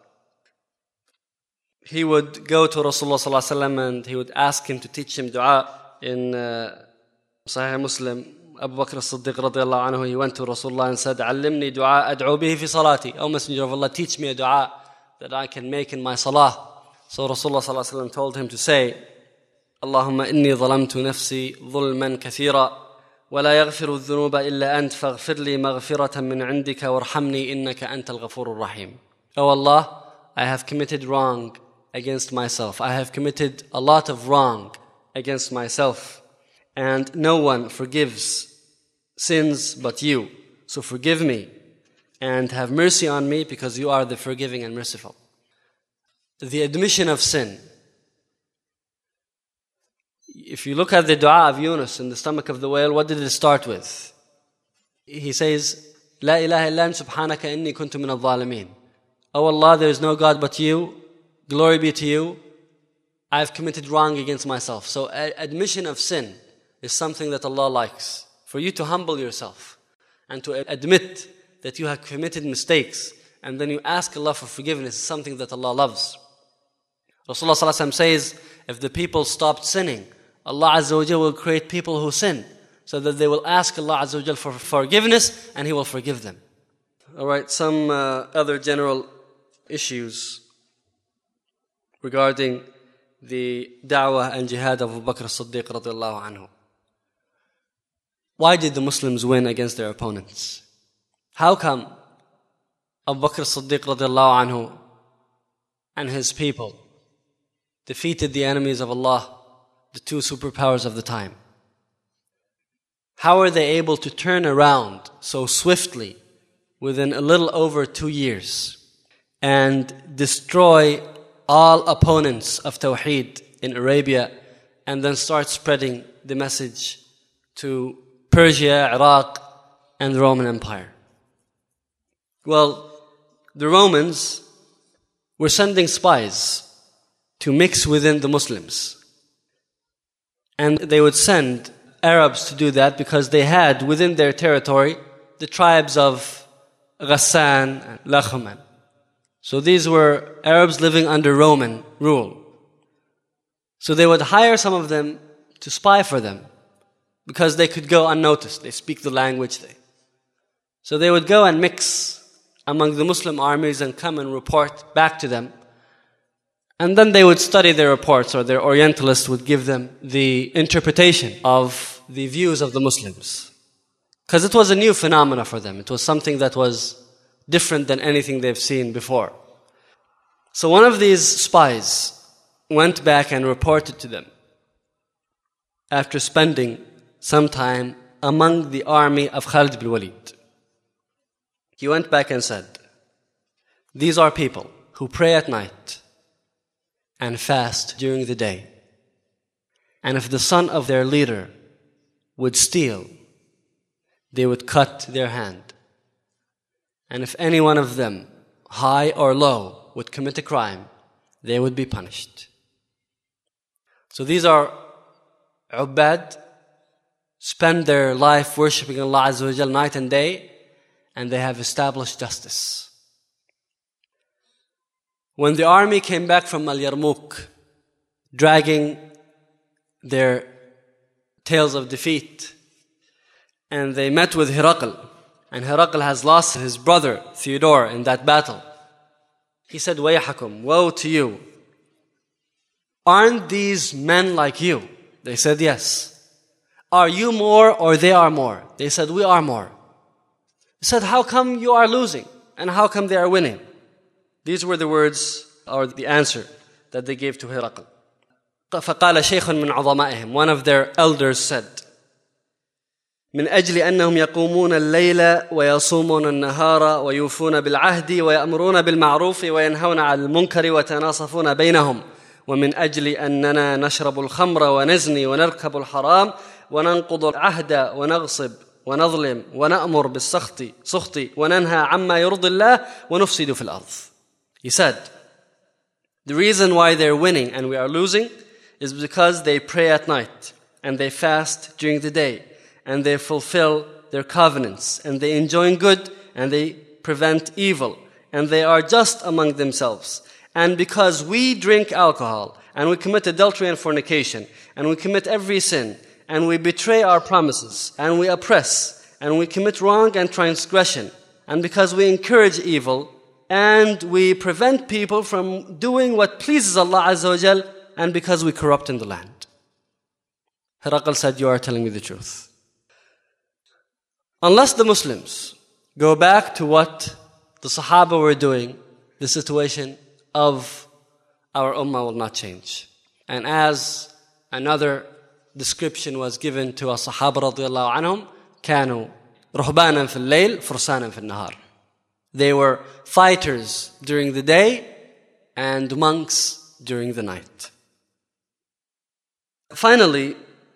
He would go to Rasulullah sallallahu alaihi wasallam and he would ask him to teach him dua. In Sahih Muslim, Abu Bakr as-Siddiq radiyallahu anhu, he went to Rasulullah and said, علمني دعاء أدعو به في صلاتي. O Messenger of Allah, teach me a dua that I can make in my salah. So Rasulullah sallallahu alaihi wasallam told him to say, اللهم إني ظلمت نفسي ظلما كثيرا ولا يغفر الذنوب إلا أنت فاغفر لي مغفرة من عندك وارحمني إنك أنت الغفور الرحيم. O Allah, I have committed wrong against myself. I have committed a lot of wrong against myself. And no one forgives sins but you. So forgive me and have mercy on me because you are the forgiving and merciful. The admission of sin. If you look at the dua of Yunus in the stomach of the whale, what did it start with? He says, لا إله إلا أنت سبحانك إني كنت من الظالمين. Oh Allah, there is no God but you. Glory be to you. I have committed wrong against myself. So admission of sin. is something that Allah likes. For you to humble yourself and to admit that you have committed mistakes and then you ask Allah for forgiveness is something that Allah loves. Rasulullah ﷺ says, if the people stopped sinning, Allah Azza wa Jal will create people who sin so that they will ask Allah Azza wa Jal for forgiveness and He will forgive them. Alright, some other general issues regarding the da'wah and jihad of Abu Bakr as-Siddiq radiallahu anhu. Why did the Muslims win against their opponents? How come Abu Bakr as-Siddiq radiallahu anhu and his people defeated the enemies of Allah, the two superpowers of the time? How are they able to turn around so swiftly within a little over 2 years and destroy all opponents of Tawheed in Arabia and then start spreading the message to Persia, Iraq, and the Roman Empire? Well, the Romans were sending spies to mix within the Muslims. And they would send Arabs to do that because they had within their territory the tribes of Ghassan and Lakhm. So these were Arabs living under Roman rule. So they would hire some of them to spy for them because they could go unnoticed. They speak the language. So they would go and mix among the Muslim armies and come and report back to them. And then they would study their reports, or their Orientalists would give them the interpretation of the views of the Muslims. Because it was a new phenomena for them. It was something that was different than anything they've seen before. So one of these spies went back and reported to them after spending some time among the army of Khalid bin Walid. He went back and said, these are people who pray at night and fast during the day. And if the son of their leader would steal, they would cut their hand. And if any one of them, high or low, would commit a crime, they would be punished. So these are Ubbad, spend their life worshipping Allah Azza wa Jal night and day, and they have established justice. When the army came back from Al-Yarmouk, dragging their tales of defeat, and they met with Herakl, and Herakl has lost his brother Theodore in that battle. He said, Wayhakum, woe to you. Aren't these men like you? They said, yes. Are you more or they are more? They said, we are more. He said, how come you are losing? And how come they are winning? These were the words, or the answer that they gave to Herakl. فقال شيخ من عظمائهم, one of their elders said, من أجل أنهم يقومون الليل ويصومون النهار ويوفون بالعهد ويأمرون بالمعروف وينهون عن المنكر ويتناصفون بينهم ومن أجل أننا نشرب الخمر ونزني ونركب الحرام وننقض العهد ونغصب ونظلم ونأمر بالسخط وننهى عما يرضي الله ونفسد في الأرض. He said, the reason why they're winning and we are losing is because they pray at night and they fast during the day and they fulfill their covenants and they enjoin good and they prevent evil and they are just among themselves. And because we drink alcohol and we commit adultery and fornication and we commit every sin and we betray our promises and we oppress and we commit wrong and transgression, and because we encourage evil and we prevent people from doing what pleases Allah Azza wa Jal, and because we corrupt in the land. Herakl said, you are telling me the truth. Unless the Muslims go back to what the Sahaba were doing, the situation of our Ummah will not change. And as another description was given to us Sahaba radiallahu anhum, كانوا رهبانا في الليل فرسانا في النهار. They were fighters during the day and monks during the night. Finally,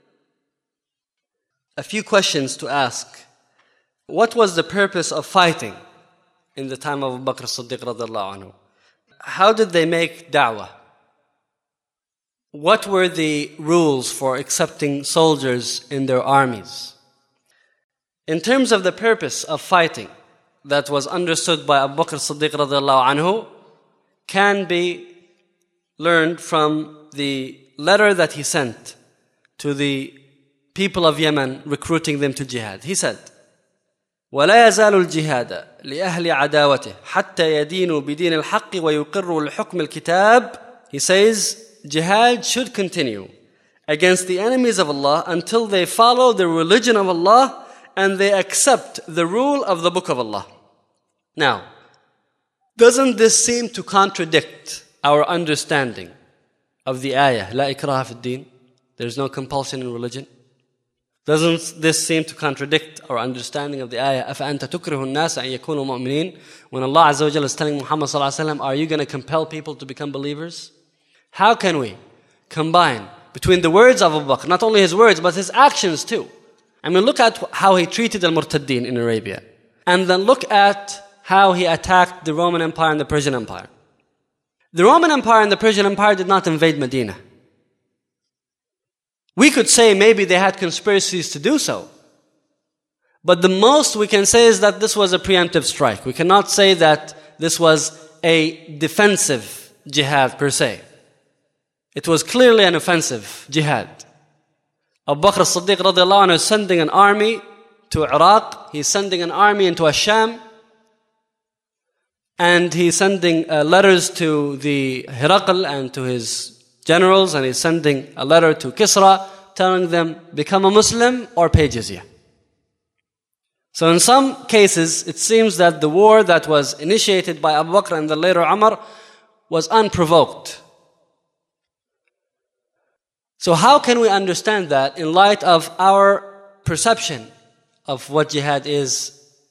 a few questions to ask. What was the purpose of fighting in the time of Abu Bakr as-Siddiq radiallahu anhu? How did they make da'wah? what were the rules for accepting soldiers in their armies? In terms of the purpose of fighting that was understood by Abu Bakr as-Siddiq radiallahu anhu can be learned from the letter that he sent to the people of Yemen recruiting them to jihad. He said, ولا يزال الجهاد لأهل عداوته حتى يدينوا بدين الحق ويقروا لحكم الكتاب. He says, jihad should continue against the enemies of Allah until they follow the religion of Allah and they accept the rule of the book of Allah. Now, doesn't this seem to contradict our understanding of the ayah, لا إكراه في الدين? There is no compulsion in religion. Doesn't this seem to contradict our understanding of the ayah, أَفَأَنْتَ تُكْرِهُ النَّاسَ أَنْ يَكُونُوا مُؤْمِنِينَ? When Allah Azza wa Jalla is telling Muhammad sallallahu alaihi wasallam, are you going to compel people to become believers? How can we combine between the words of Abu Bakr, not only his words, but his actions too? I mean, look at how he treated al-Murtaddin in Arabia. And then look at how he attacked the Roman Empire and the Persian Empire. The Roman Empire and the Persian Empire did not invade Medina. We could say maybe they had conspiracies to do so. But the most we can say is that this was a preemptive strike. We cannot say that this was a defensive jihad per se. It was clearly an offensive jihad. Abu Bakr as-Siddiq radiallahu anhu is sending an army to Iraq. He's sending an army into Asham. And he's sending letters to the Hiraql and to his generals. And he's sending a letter to Kisra telling them, become a Muslim or pay jizya. So in some cases, it seems that the war that was initiated by Abu Bakr and then later Umar was unprovoked. So how can we understand that in light of our perception of what jihad is?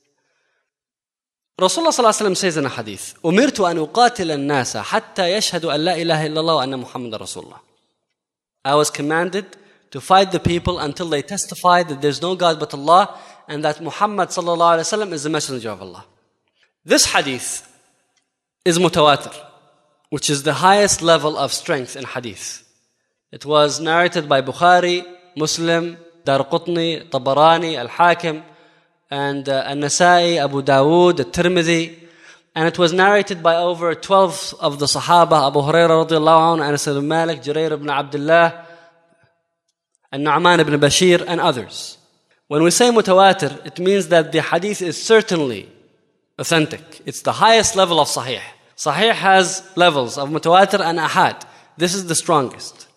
Rasulullah sallallahu alaihi wasallam says in a hadith, "Umirtu an uqatil an-nasa hatta yashhadu an la ilaha illallah wa anna Muhammadar Rasulullah." I was commanded to fight the people until they testify that there's no God but Allah and that Muhammad sallallahu alaihi wasallam is the messenger of Allah. This hadith is mutawatir, which is the highest level of strength in hadith. It was narrated by Bukhari, Muslim, Darqutni, Tabarani, Al-Hakim, and An-Nasa'i, Abu Dawood, At-Tirmidhi. And it was narrated by over 12 of the Sahaba, Abu Hurairah radiallahu anhu, Anas ibn Malik, Jurair ibn Abdullah, and Nu'man ibn Bashir, and others. When we say mutawatir, it means that the hadith is certainly authentic. It's the highest level of sahih. Sahih has levels of mutawatir and ahad. This is the strongest.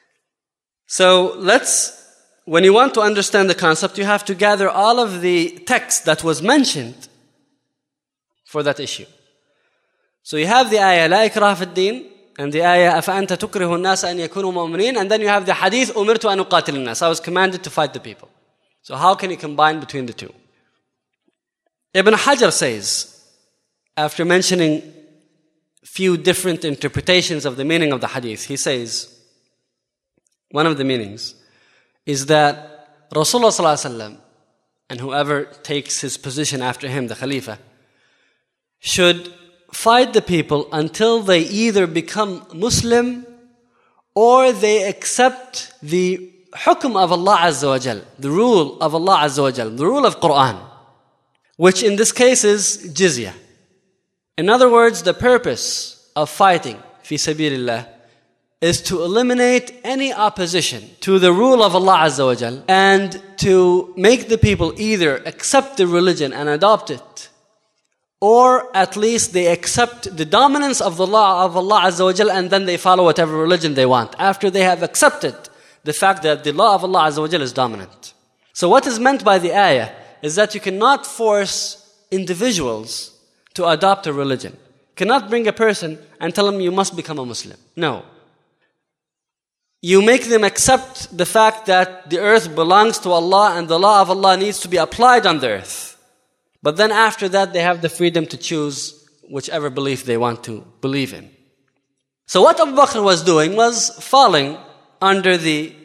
So when you want to understand the concept, you have to gather all of the text that was mentioned for that issue. So you have the ayah, لا إكراه في الدين, and the ayah, أفأنت تكره الناس أن يكونوا مؤمنين, and then you have the hadith, أمرت أن أقاتل الناس. I was commanded to fight the people. So how can you combine between the two? Ibn Hajar says, after mentioning few different interpretations of the meaning of the hadith, he says, one of the meanings is that Rasulullah sallallahu alaihi wasallam and whoever takes his position after him, the Khalifa, should fight the people until they either become Muslim or they accept the hukm of Allah Azza wa Jal, the rule of Allah Azza wa Jal, the rule of Quran, which in this case is jizya. In other words, the purpose of fighting fi sabilillah is to eliminate any opposition to the rule of Allah Azza wa Jal and to make the people either accept the religion and adopt it, or at least they accept the dominance of the law of Allah Azza wa Jal and then they follow whatever religion they want after they have accepted the fact that the law of Allah Azza wa Jal is dominant. So what is meant by the ayah is that you cannot force individuals to adopt a religion. You cannot bring a person and tell him you must become a Muslim. No. You make them accept the fact that the earth belongs to Allah and the law of Allah needs to be applied on the earth. But then after that, they have the freedom to choose whichever belief they want to believe in. So what Abu Bakr was doing was falling under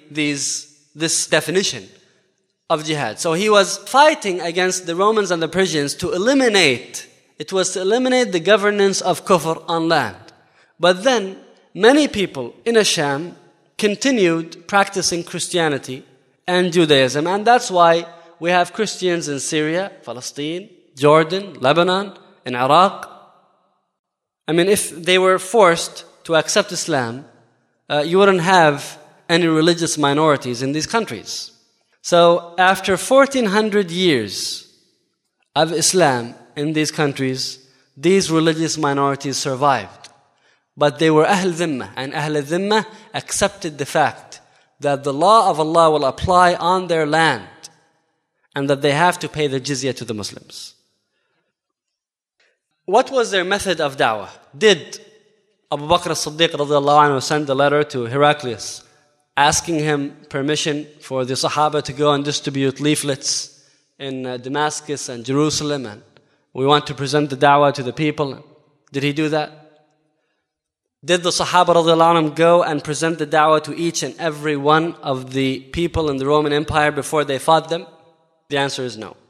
this definition of jihad. So he was fighting against the Romans and the Persians to eliminate the governance of kufr on land. But then many people in Asham continued practicing Christianity and Judaism. And that's why we have Christians in Syria, Palestine, Jordan, Lebanon, in Iraq. I mean, if they were forced to accept Islam, you wouldn't have any religious minorities in these countries. So after 1400 years of Islam in these countries, these religious minorities survived. But they were Ahl Dhimmah, and Ahl Dhimmah accepted the fact that the law of Allah will apply on their land and that they have to pay the jizya to the Muslims. What was their method of da'wah? Did Abu Bakr as-Siddiq radiallahu anhu send a letter to Heraclius asking him permission for the Sahaba to go and distribute leaflets in Damascus and Jerusalem, and we want to present the da'wah to the people? Did he do that? Did the Sahaba radiallahu anhum go and present the da'wah to each and every one of the people in the Roman Empire before they fought them? The answer is no.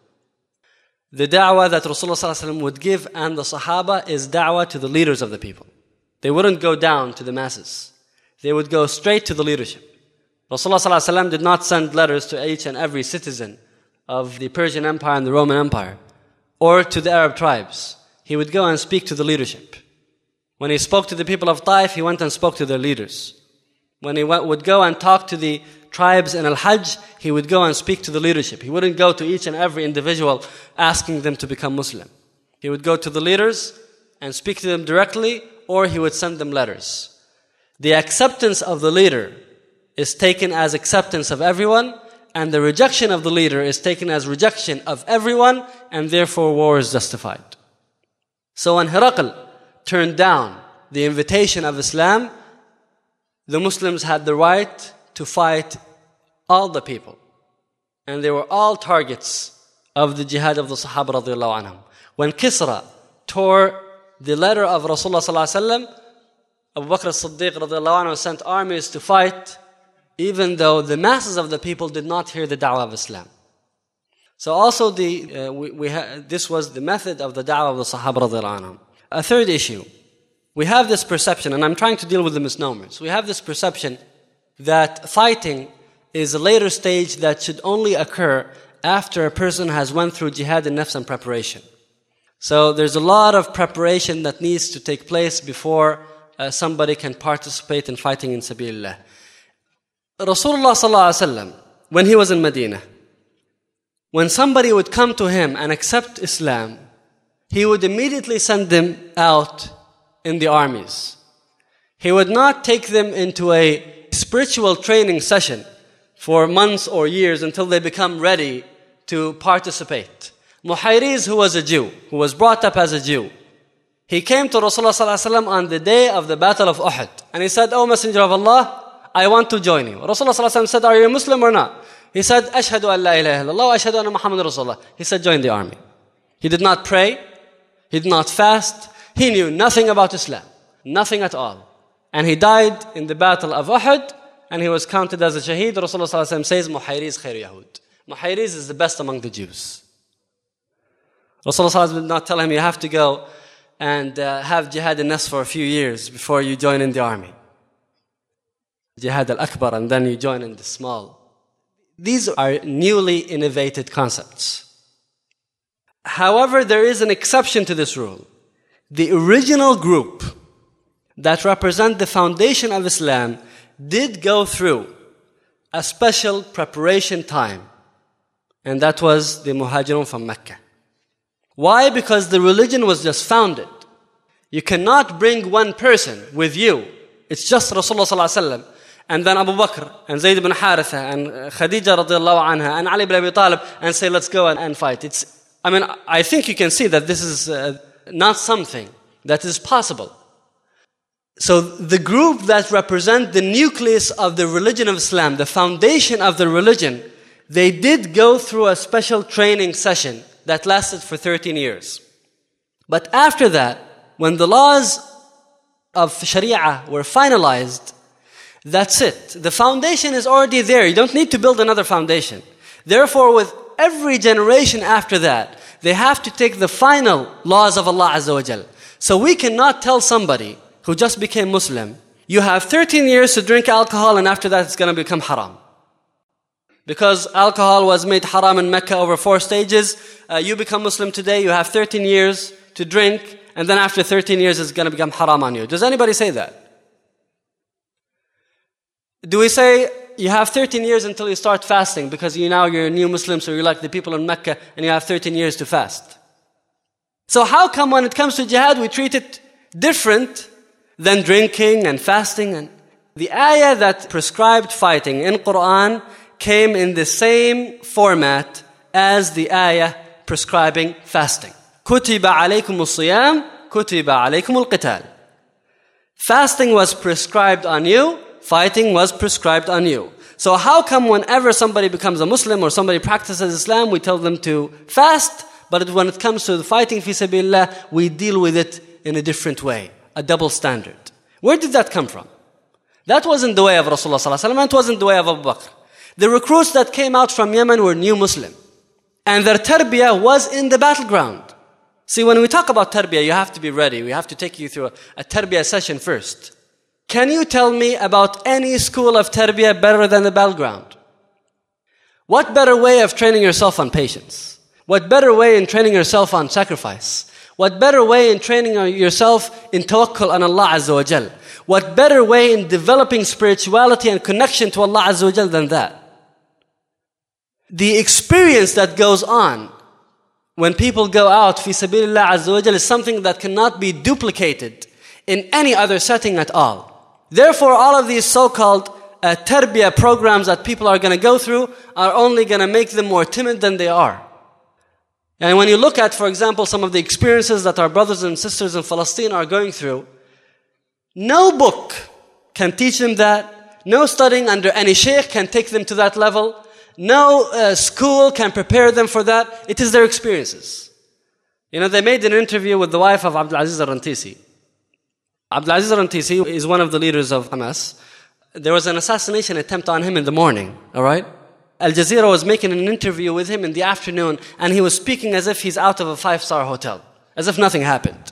The da'wah that Rasulullah sallallahu alaihi wasallam would give and the Sahaba is da'wah to the leaders of the people. They wouldn't go down to the masses. They would go straight to the leadership. Rasulullah sallallahu alaihi wasallam did not send letters to each and every citizen of the Persian Empire and the Roman Empire or to the Arab tribes. He would go and speak to the leadership. When he spoke to the people of Taif, he went and spoke to their leaders. When he would go and talk to the tribes in Al-Hajj, he would go and speak to the leadership. He wouldn't go to each and every individual asking them to become Muslim. He would go to the leaders and speak to them directly, or he would send them letters. The acceptance of the leader is taken as acceptance of everyone, and the rejection of the leader is taken as rejection of everyone, and therefore war is justified. So when Herakl turned down the invitation of Islam, the Muslims had the right to fight all the people. And they were all targets of the jihad of the Sahaba radiallahu anhum. When Kisra tore the letter of Rasulullah sallallahu alaihi wasallam, Abu Bakr as-Siddiq radiallahu anhu sent armies to fight, even though the masses of the people did not hear the da'wah of Islam. So also this was the method of the da'wah of the Sahaba radiallahu anhum. A third issue. We have this perception, and I'm trying to deal with the misnomers. We have this perception that fighting is a later stage that should only occur after a person has went through jihad and nafs and preparation. So there's a lot of preparation that needs to take place before somebody can participate in fighting in sabilillah. Rasulullah sallallahu alaihi wasallam, when he was in Medina, when somebody would come to him and accept Islam, he would immediately send them out in the armies. He would not take them into a spiritual training session for months or years until they become ready to participate. Muhayriz, who was a Jew, who was brought up as a Jew, he came to Rasulullah sallallahu alaihi wasallam on the day of the Battle of Uhud, and he said, "O Messenger of Allah, I want to join you." Rasulullah sallallahu alaihi wasallam said, "Are you a Muslim or not?" He said, "Ashhadu an la ilaha illallah wa ashhadu anna Muhammadan Rasulullah." He said, "Join the army." He did not pray. He did not fast. He knew nothing about Islam. Nothing at all. And he died in the Battle of Uhud, and he was counted as a shaheed. Rasulullah sallallahu alaihi wasallam says, "Muhayriz khairu Yahud." Muhayriz is the best among the Jews. Rasulullah sallallahu alaihi wasallam did not tell him, "You have to go and have jihad and nafs for a few years before you join in the army. Jihad al-akbar, and then you join in the small." These are newly innovated concepts. However, there is an exception to this rule. The original group that represent the foundation of Islam did go through a special preparation time, and that was the Muhajirun from Mecca. Why? Because the religion was just founded. You cannot bring one person with you. It's just Rasulullah sallallahu alaihi wasallam, and then Abu Bakr and Zayd ibn Haritha and Khadija radiallahu anha and Ali ibn Abi Talib, and say, "Let's go and fight." I think you can see that this is not something that is possible. So the group that represent the nucleus of the religion of Islam, the foundation of the religion, they did go through a special training session that lasted for 13 years. But after that, when the laws of Sharia were finalized, that's it. The foundation is already there. You don't need to build another foundation. Therefore, with every generation after that, they have to take the final laws of Allah Azza wa Jal. So we cannot tell somebody who just became Muslim You have 13 years to drink alcohol, and after that it's going to become haram. Because alcohol was made haram in Mecca over 4 stages. You become Muslim today, you have 13 years to drink, and then after 13 years it's going to become haram on you. Does anybody say that? Do we say you have 13 years until you start fasting because you're a new Muslim, so you're like the people in Mecca and you have 13 years to fast? So how come when it comes to jihad we treat it different than drinking and fasting? And the ayah that prescribed fighting in Quran came in the same format as the ayah prescribing fasting. كُتِبَ عَلَيْكُمُ الصِّيَامُ كُتِبَ عَلَيْكُمُ الْقِتَالِ. Fasting was prescribed on you, fighting was prescribed on you. So how come whenever somebody becomes a Muslim or somebody practices Islam, we tell them to fast, but when it comes to the fighting fi sabilillah, we deal with it in a different way, a double standard? Where did that come from? That wasn't the way of Rasulullah sallallahu alaihi wasallam, it wasn't the way of Abu Bakr. The recruits that came out from Yemen were new Muslim, and their tarbiyah was in the battleground. See, when we talk about tarbiyah, you have to be ready. We have to take you through a tarbiyah session first. Can you tell me about any school of tarbiyah better than the battleground? What better way of training yourself on patience? What better way in training yourself on sacrifice? What better way in training yourself in tawakkul on Allah Azza wa Jal? What better way in developing spirituality and connection to Allah Azza wa Jal than that? The experience that goes on when people go out fi sabilillah Azza wa Jal is something that cannot be duplicated in any other setting at all. Therefore, all of these so-called tarbiyah programs that people are going to go through are only going to make them more timid than they are. And when you look at, for example, some of the experiences that our brothers and sisters in Palestine are going through, no book can teach them that. No studying under any sheikh can take them to that level. No school can prepare them for that. It is their experiences. They made an interview with the wife of Abdul Aziz al-Rantisi. Abdul Aziz al-Rantisi is one of the leaders of Hamas. There was an assassination attempt on him in the morning, all right? Al Jazeera was making an interview with him in the afternoon, and he was speaking as if he's out of a 5-star hotel, as if nothing happened.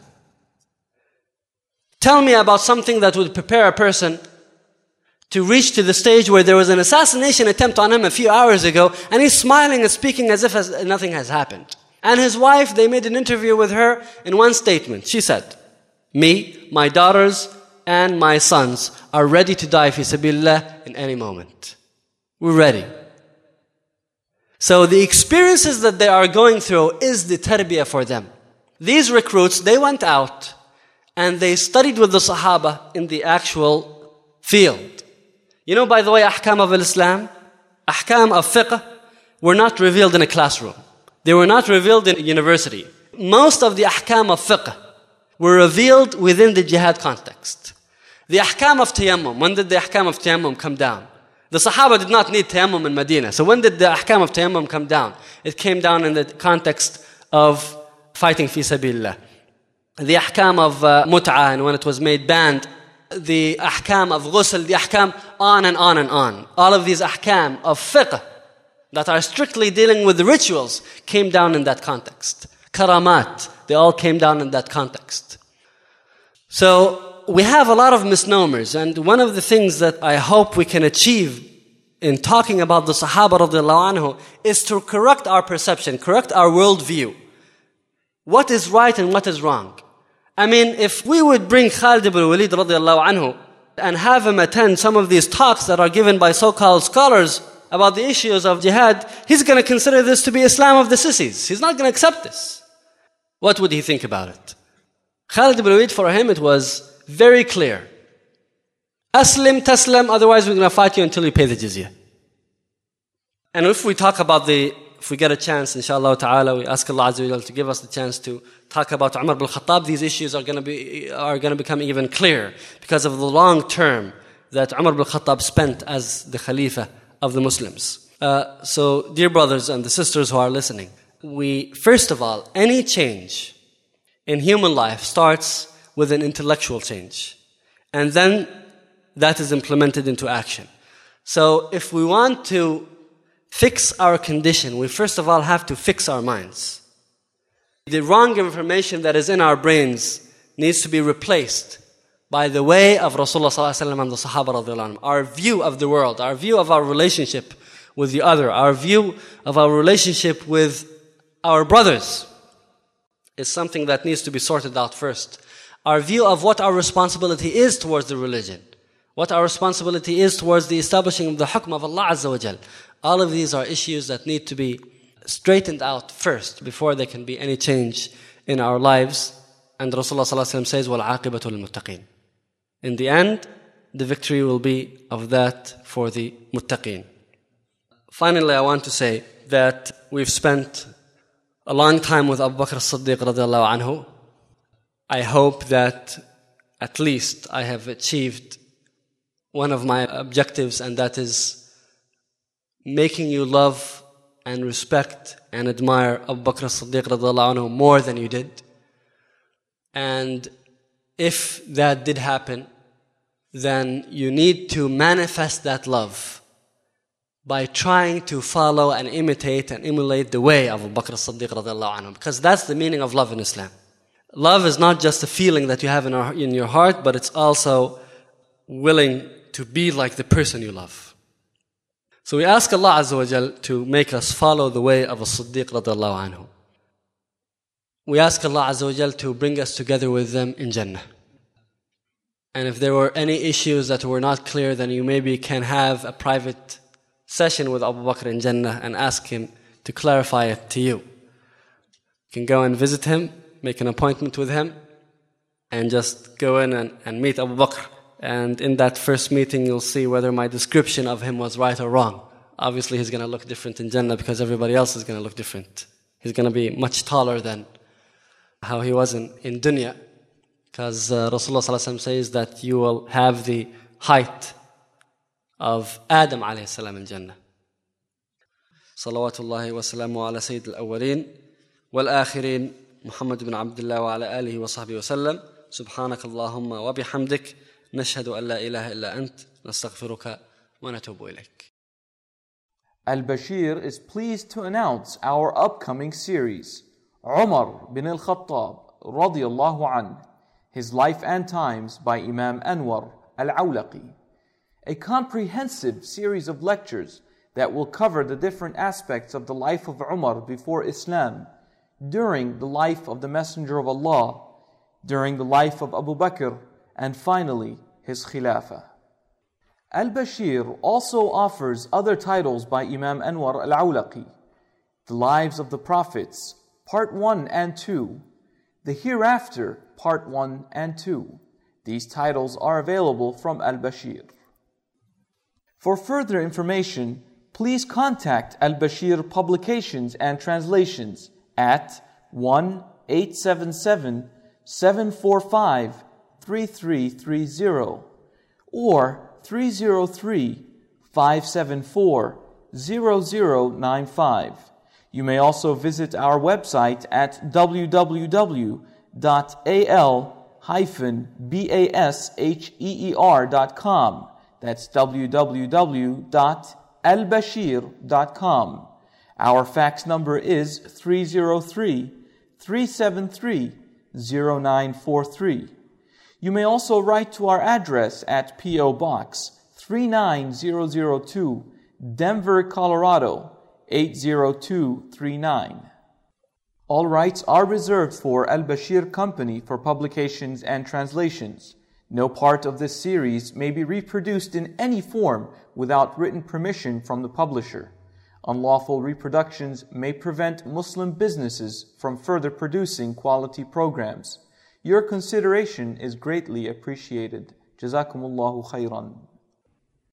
Tell me about something that would prepare a person to reach to the stage where there was an assassination attempt on him a few hours ago, and he's smiling and speaking as if nothing has happened. And his wife, they made an interview with her in one statement. She said, "Me, my daughters, and my sons are ready to die fi sabilillah in any moment. We're ready." So the experiences that they are going through is the tarbiyah for them. These recruits, they went out and they studied with the Sahaba in the actual field. By the way, ahkam of Islam, ahkam of fiqh were not revealed in a classroom. They were not revealed in a university. Most of the ahkam of fiqh were revealed within the jihad context. The ahkam of tayammum, when did the ahkam of tayammum come down? The Sahaba did not need tayammum in Medina. So when did the ahkam of tayammum come down? It came down in the context of fighting fi sabilillah. The ahkam of mut'ah, and when it was made banned, the ahkam of ghusl, the ahkam on and on and on. All of these ahkam of fiqh that are strictly dealing with the rituals came down in that context. Karamat, they all came down in that context. So we have a lot of misnomers, and one of the things that I hope we can achieve in talking about the Sahaba radiallahu anhu is to correct our perception, correct our worldview. What is right and what is wrong? If we would bring Khalid ibn Walid radiallahu anhu and have him attend some of these talks that are given by so-called scholars about the issues of jihad, he's going to consider this to be Islam of the sissies. He's not going to accept this. What would he think about it? Khalid ibn Walid, for him, it was very clear. Aslim, taslam, otherwise we're going to fight you until you pay the jizya. And if we talk about if we get a chance, inshallah ta'ala, we ask Allah Azza wa Jal to give us the chance to talk about Umar ibn al-Khattab, these issues are going to become even clearer because of the long term that Umar ibn al-Khattab spent as the Khalifa of the Muslims. So, dear brothers and the sisters who are listening, first of all, any change in human life starts with an intellectual change. And then that is implemented into action. So if we want to fix our condition, we first of all have to fix our minds. The wrong information that is in our brains needs to be replaced by the way of Rasulullah ﷺ and the Sahaba radiallahu anhum. Our view of the world, our view of our relationship with the other, our view of our relationship with our brothers is something that needs to be sorted out first. Our view of what our responsibility is towards the religion, what our responsibility is towards the establishing of the hukm of Allah Azza wa Jal. All of these are issues that need to be straightened out first before there can be any change in our lives. And Rasulullah ﷺ says, وَالْعَاقِبَةُ لِلْمُتَّقِينَ. In the end, the victory will be of that for the muttaqeen. Finally, I want to say that we've spent a long time with Abu Bakr as-Siddiq radiallahu anhu. I hope that at least I have achieved one of my objectives, and that is making you love and respect and admire Abu Bakr as-Siddiq radiallahu anhu more than you did. And if that did happen, then you need to manifest that love by trying to follow and imitate and emulate the way of Abu Bakr as-Siddiq radiallahu anhu, because that's the meaning of love in Islam. Love is not just a feeling that you have in your heart, but it's also willing to be like the person you love. So we ask Allah Azza wa Jal to make us follow the way of as-Siddiq radiallahu anhu. We ask Allah Azza wa Jal to bring us together with them in Jannah. And if there were any issues that were not clear, then you maybe can have a private session with Abu Bakr in Jannah and ask him to clarify it to you. You can go and visit him, make an appointment with him, and just go in and meet Abu Bakr. And in that first meeting, you'll see whether my description of him was right or wrong. Obviously, he's going to look different in Jannah because everybody else is going to look different. He's going to be much taller than how he was in dunya. Because Rasulullah ﷺ says that you will have the height of Adam alayhi salam in Jannah. Salawatullahi wa salamu ala Sayyid al-awwalin wal-akhirin Muhammad ibn Abdullah wa ala alihi wa sahbihi wa sallam. Subhanaka Allahumma wa bihamdik. Nashhadu an la ilaha illa ant. Nastaghfiruka wa natubu ilayk. Al-Bashir is pleased to announce our upcoming series, Umar bin al-Khattab radiyallahu anhu, His Life and Times by Imam Anwar al-Awlaqi. A comprehensive series of lectures that will cover the different aspects of the life of Umar before Islam, during the life of the Messenger of Allah, during the life of Abu Bakr, and finally his Khilafah. Al-Bashir also offers other titles by Imam Anwar al-Awlaqi: The Lives of the Prophets, Part 1 and 2, The Hereafter, Part 1 and 2. These titles are available from Al-Bashir. For further information, please contact Al-Bashir Publications and Translations at 1-877-745-3330 or 303-574-0095. You may also visit our website at www.al-basheer.com. That's www.albashir.com. Our fax number is 303-373-0943. You may also write to our address at P.O. Box 39002, Denver, Colorado 80239. All rights are reserved for Al-Bashir Company for publications and translations. No part of this series may be reproduced in any form without written permission from the publisher. Unlawful reproductions may prevent Muslim businesses from further producing quality programs. Your consideration is greatly appreciated. Jazakumullahu khairan.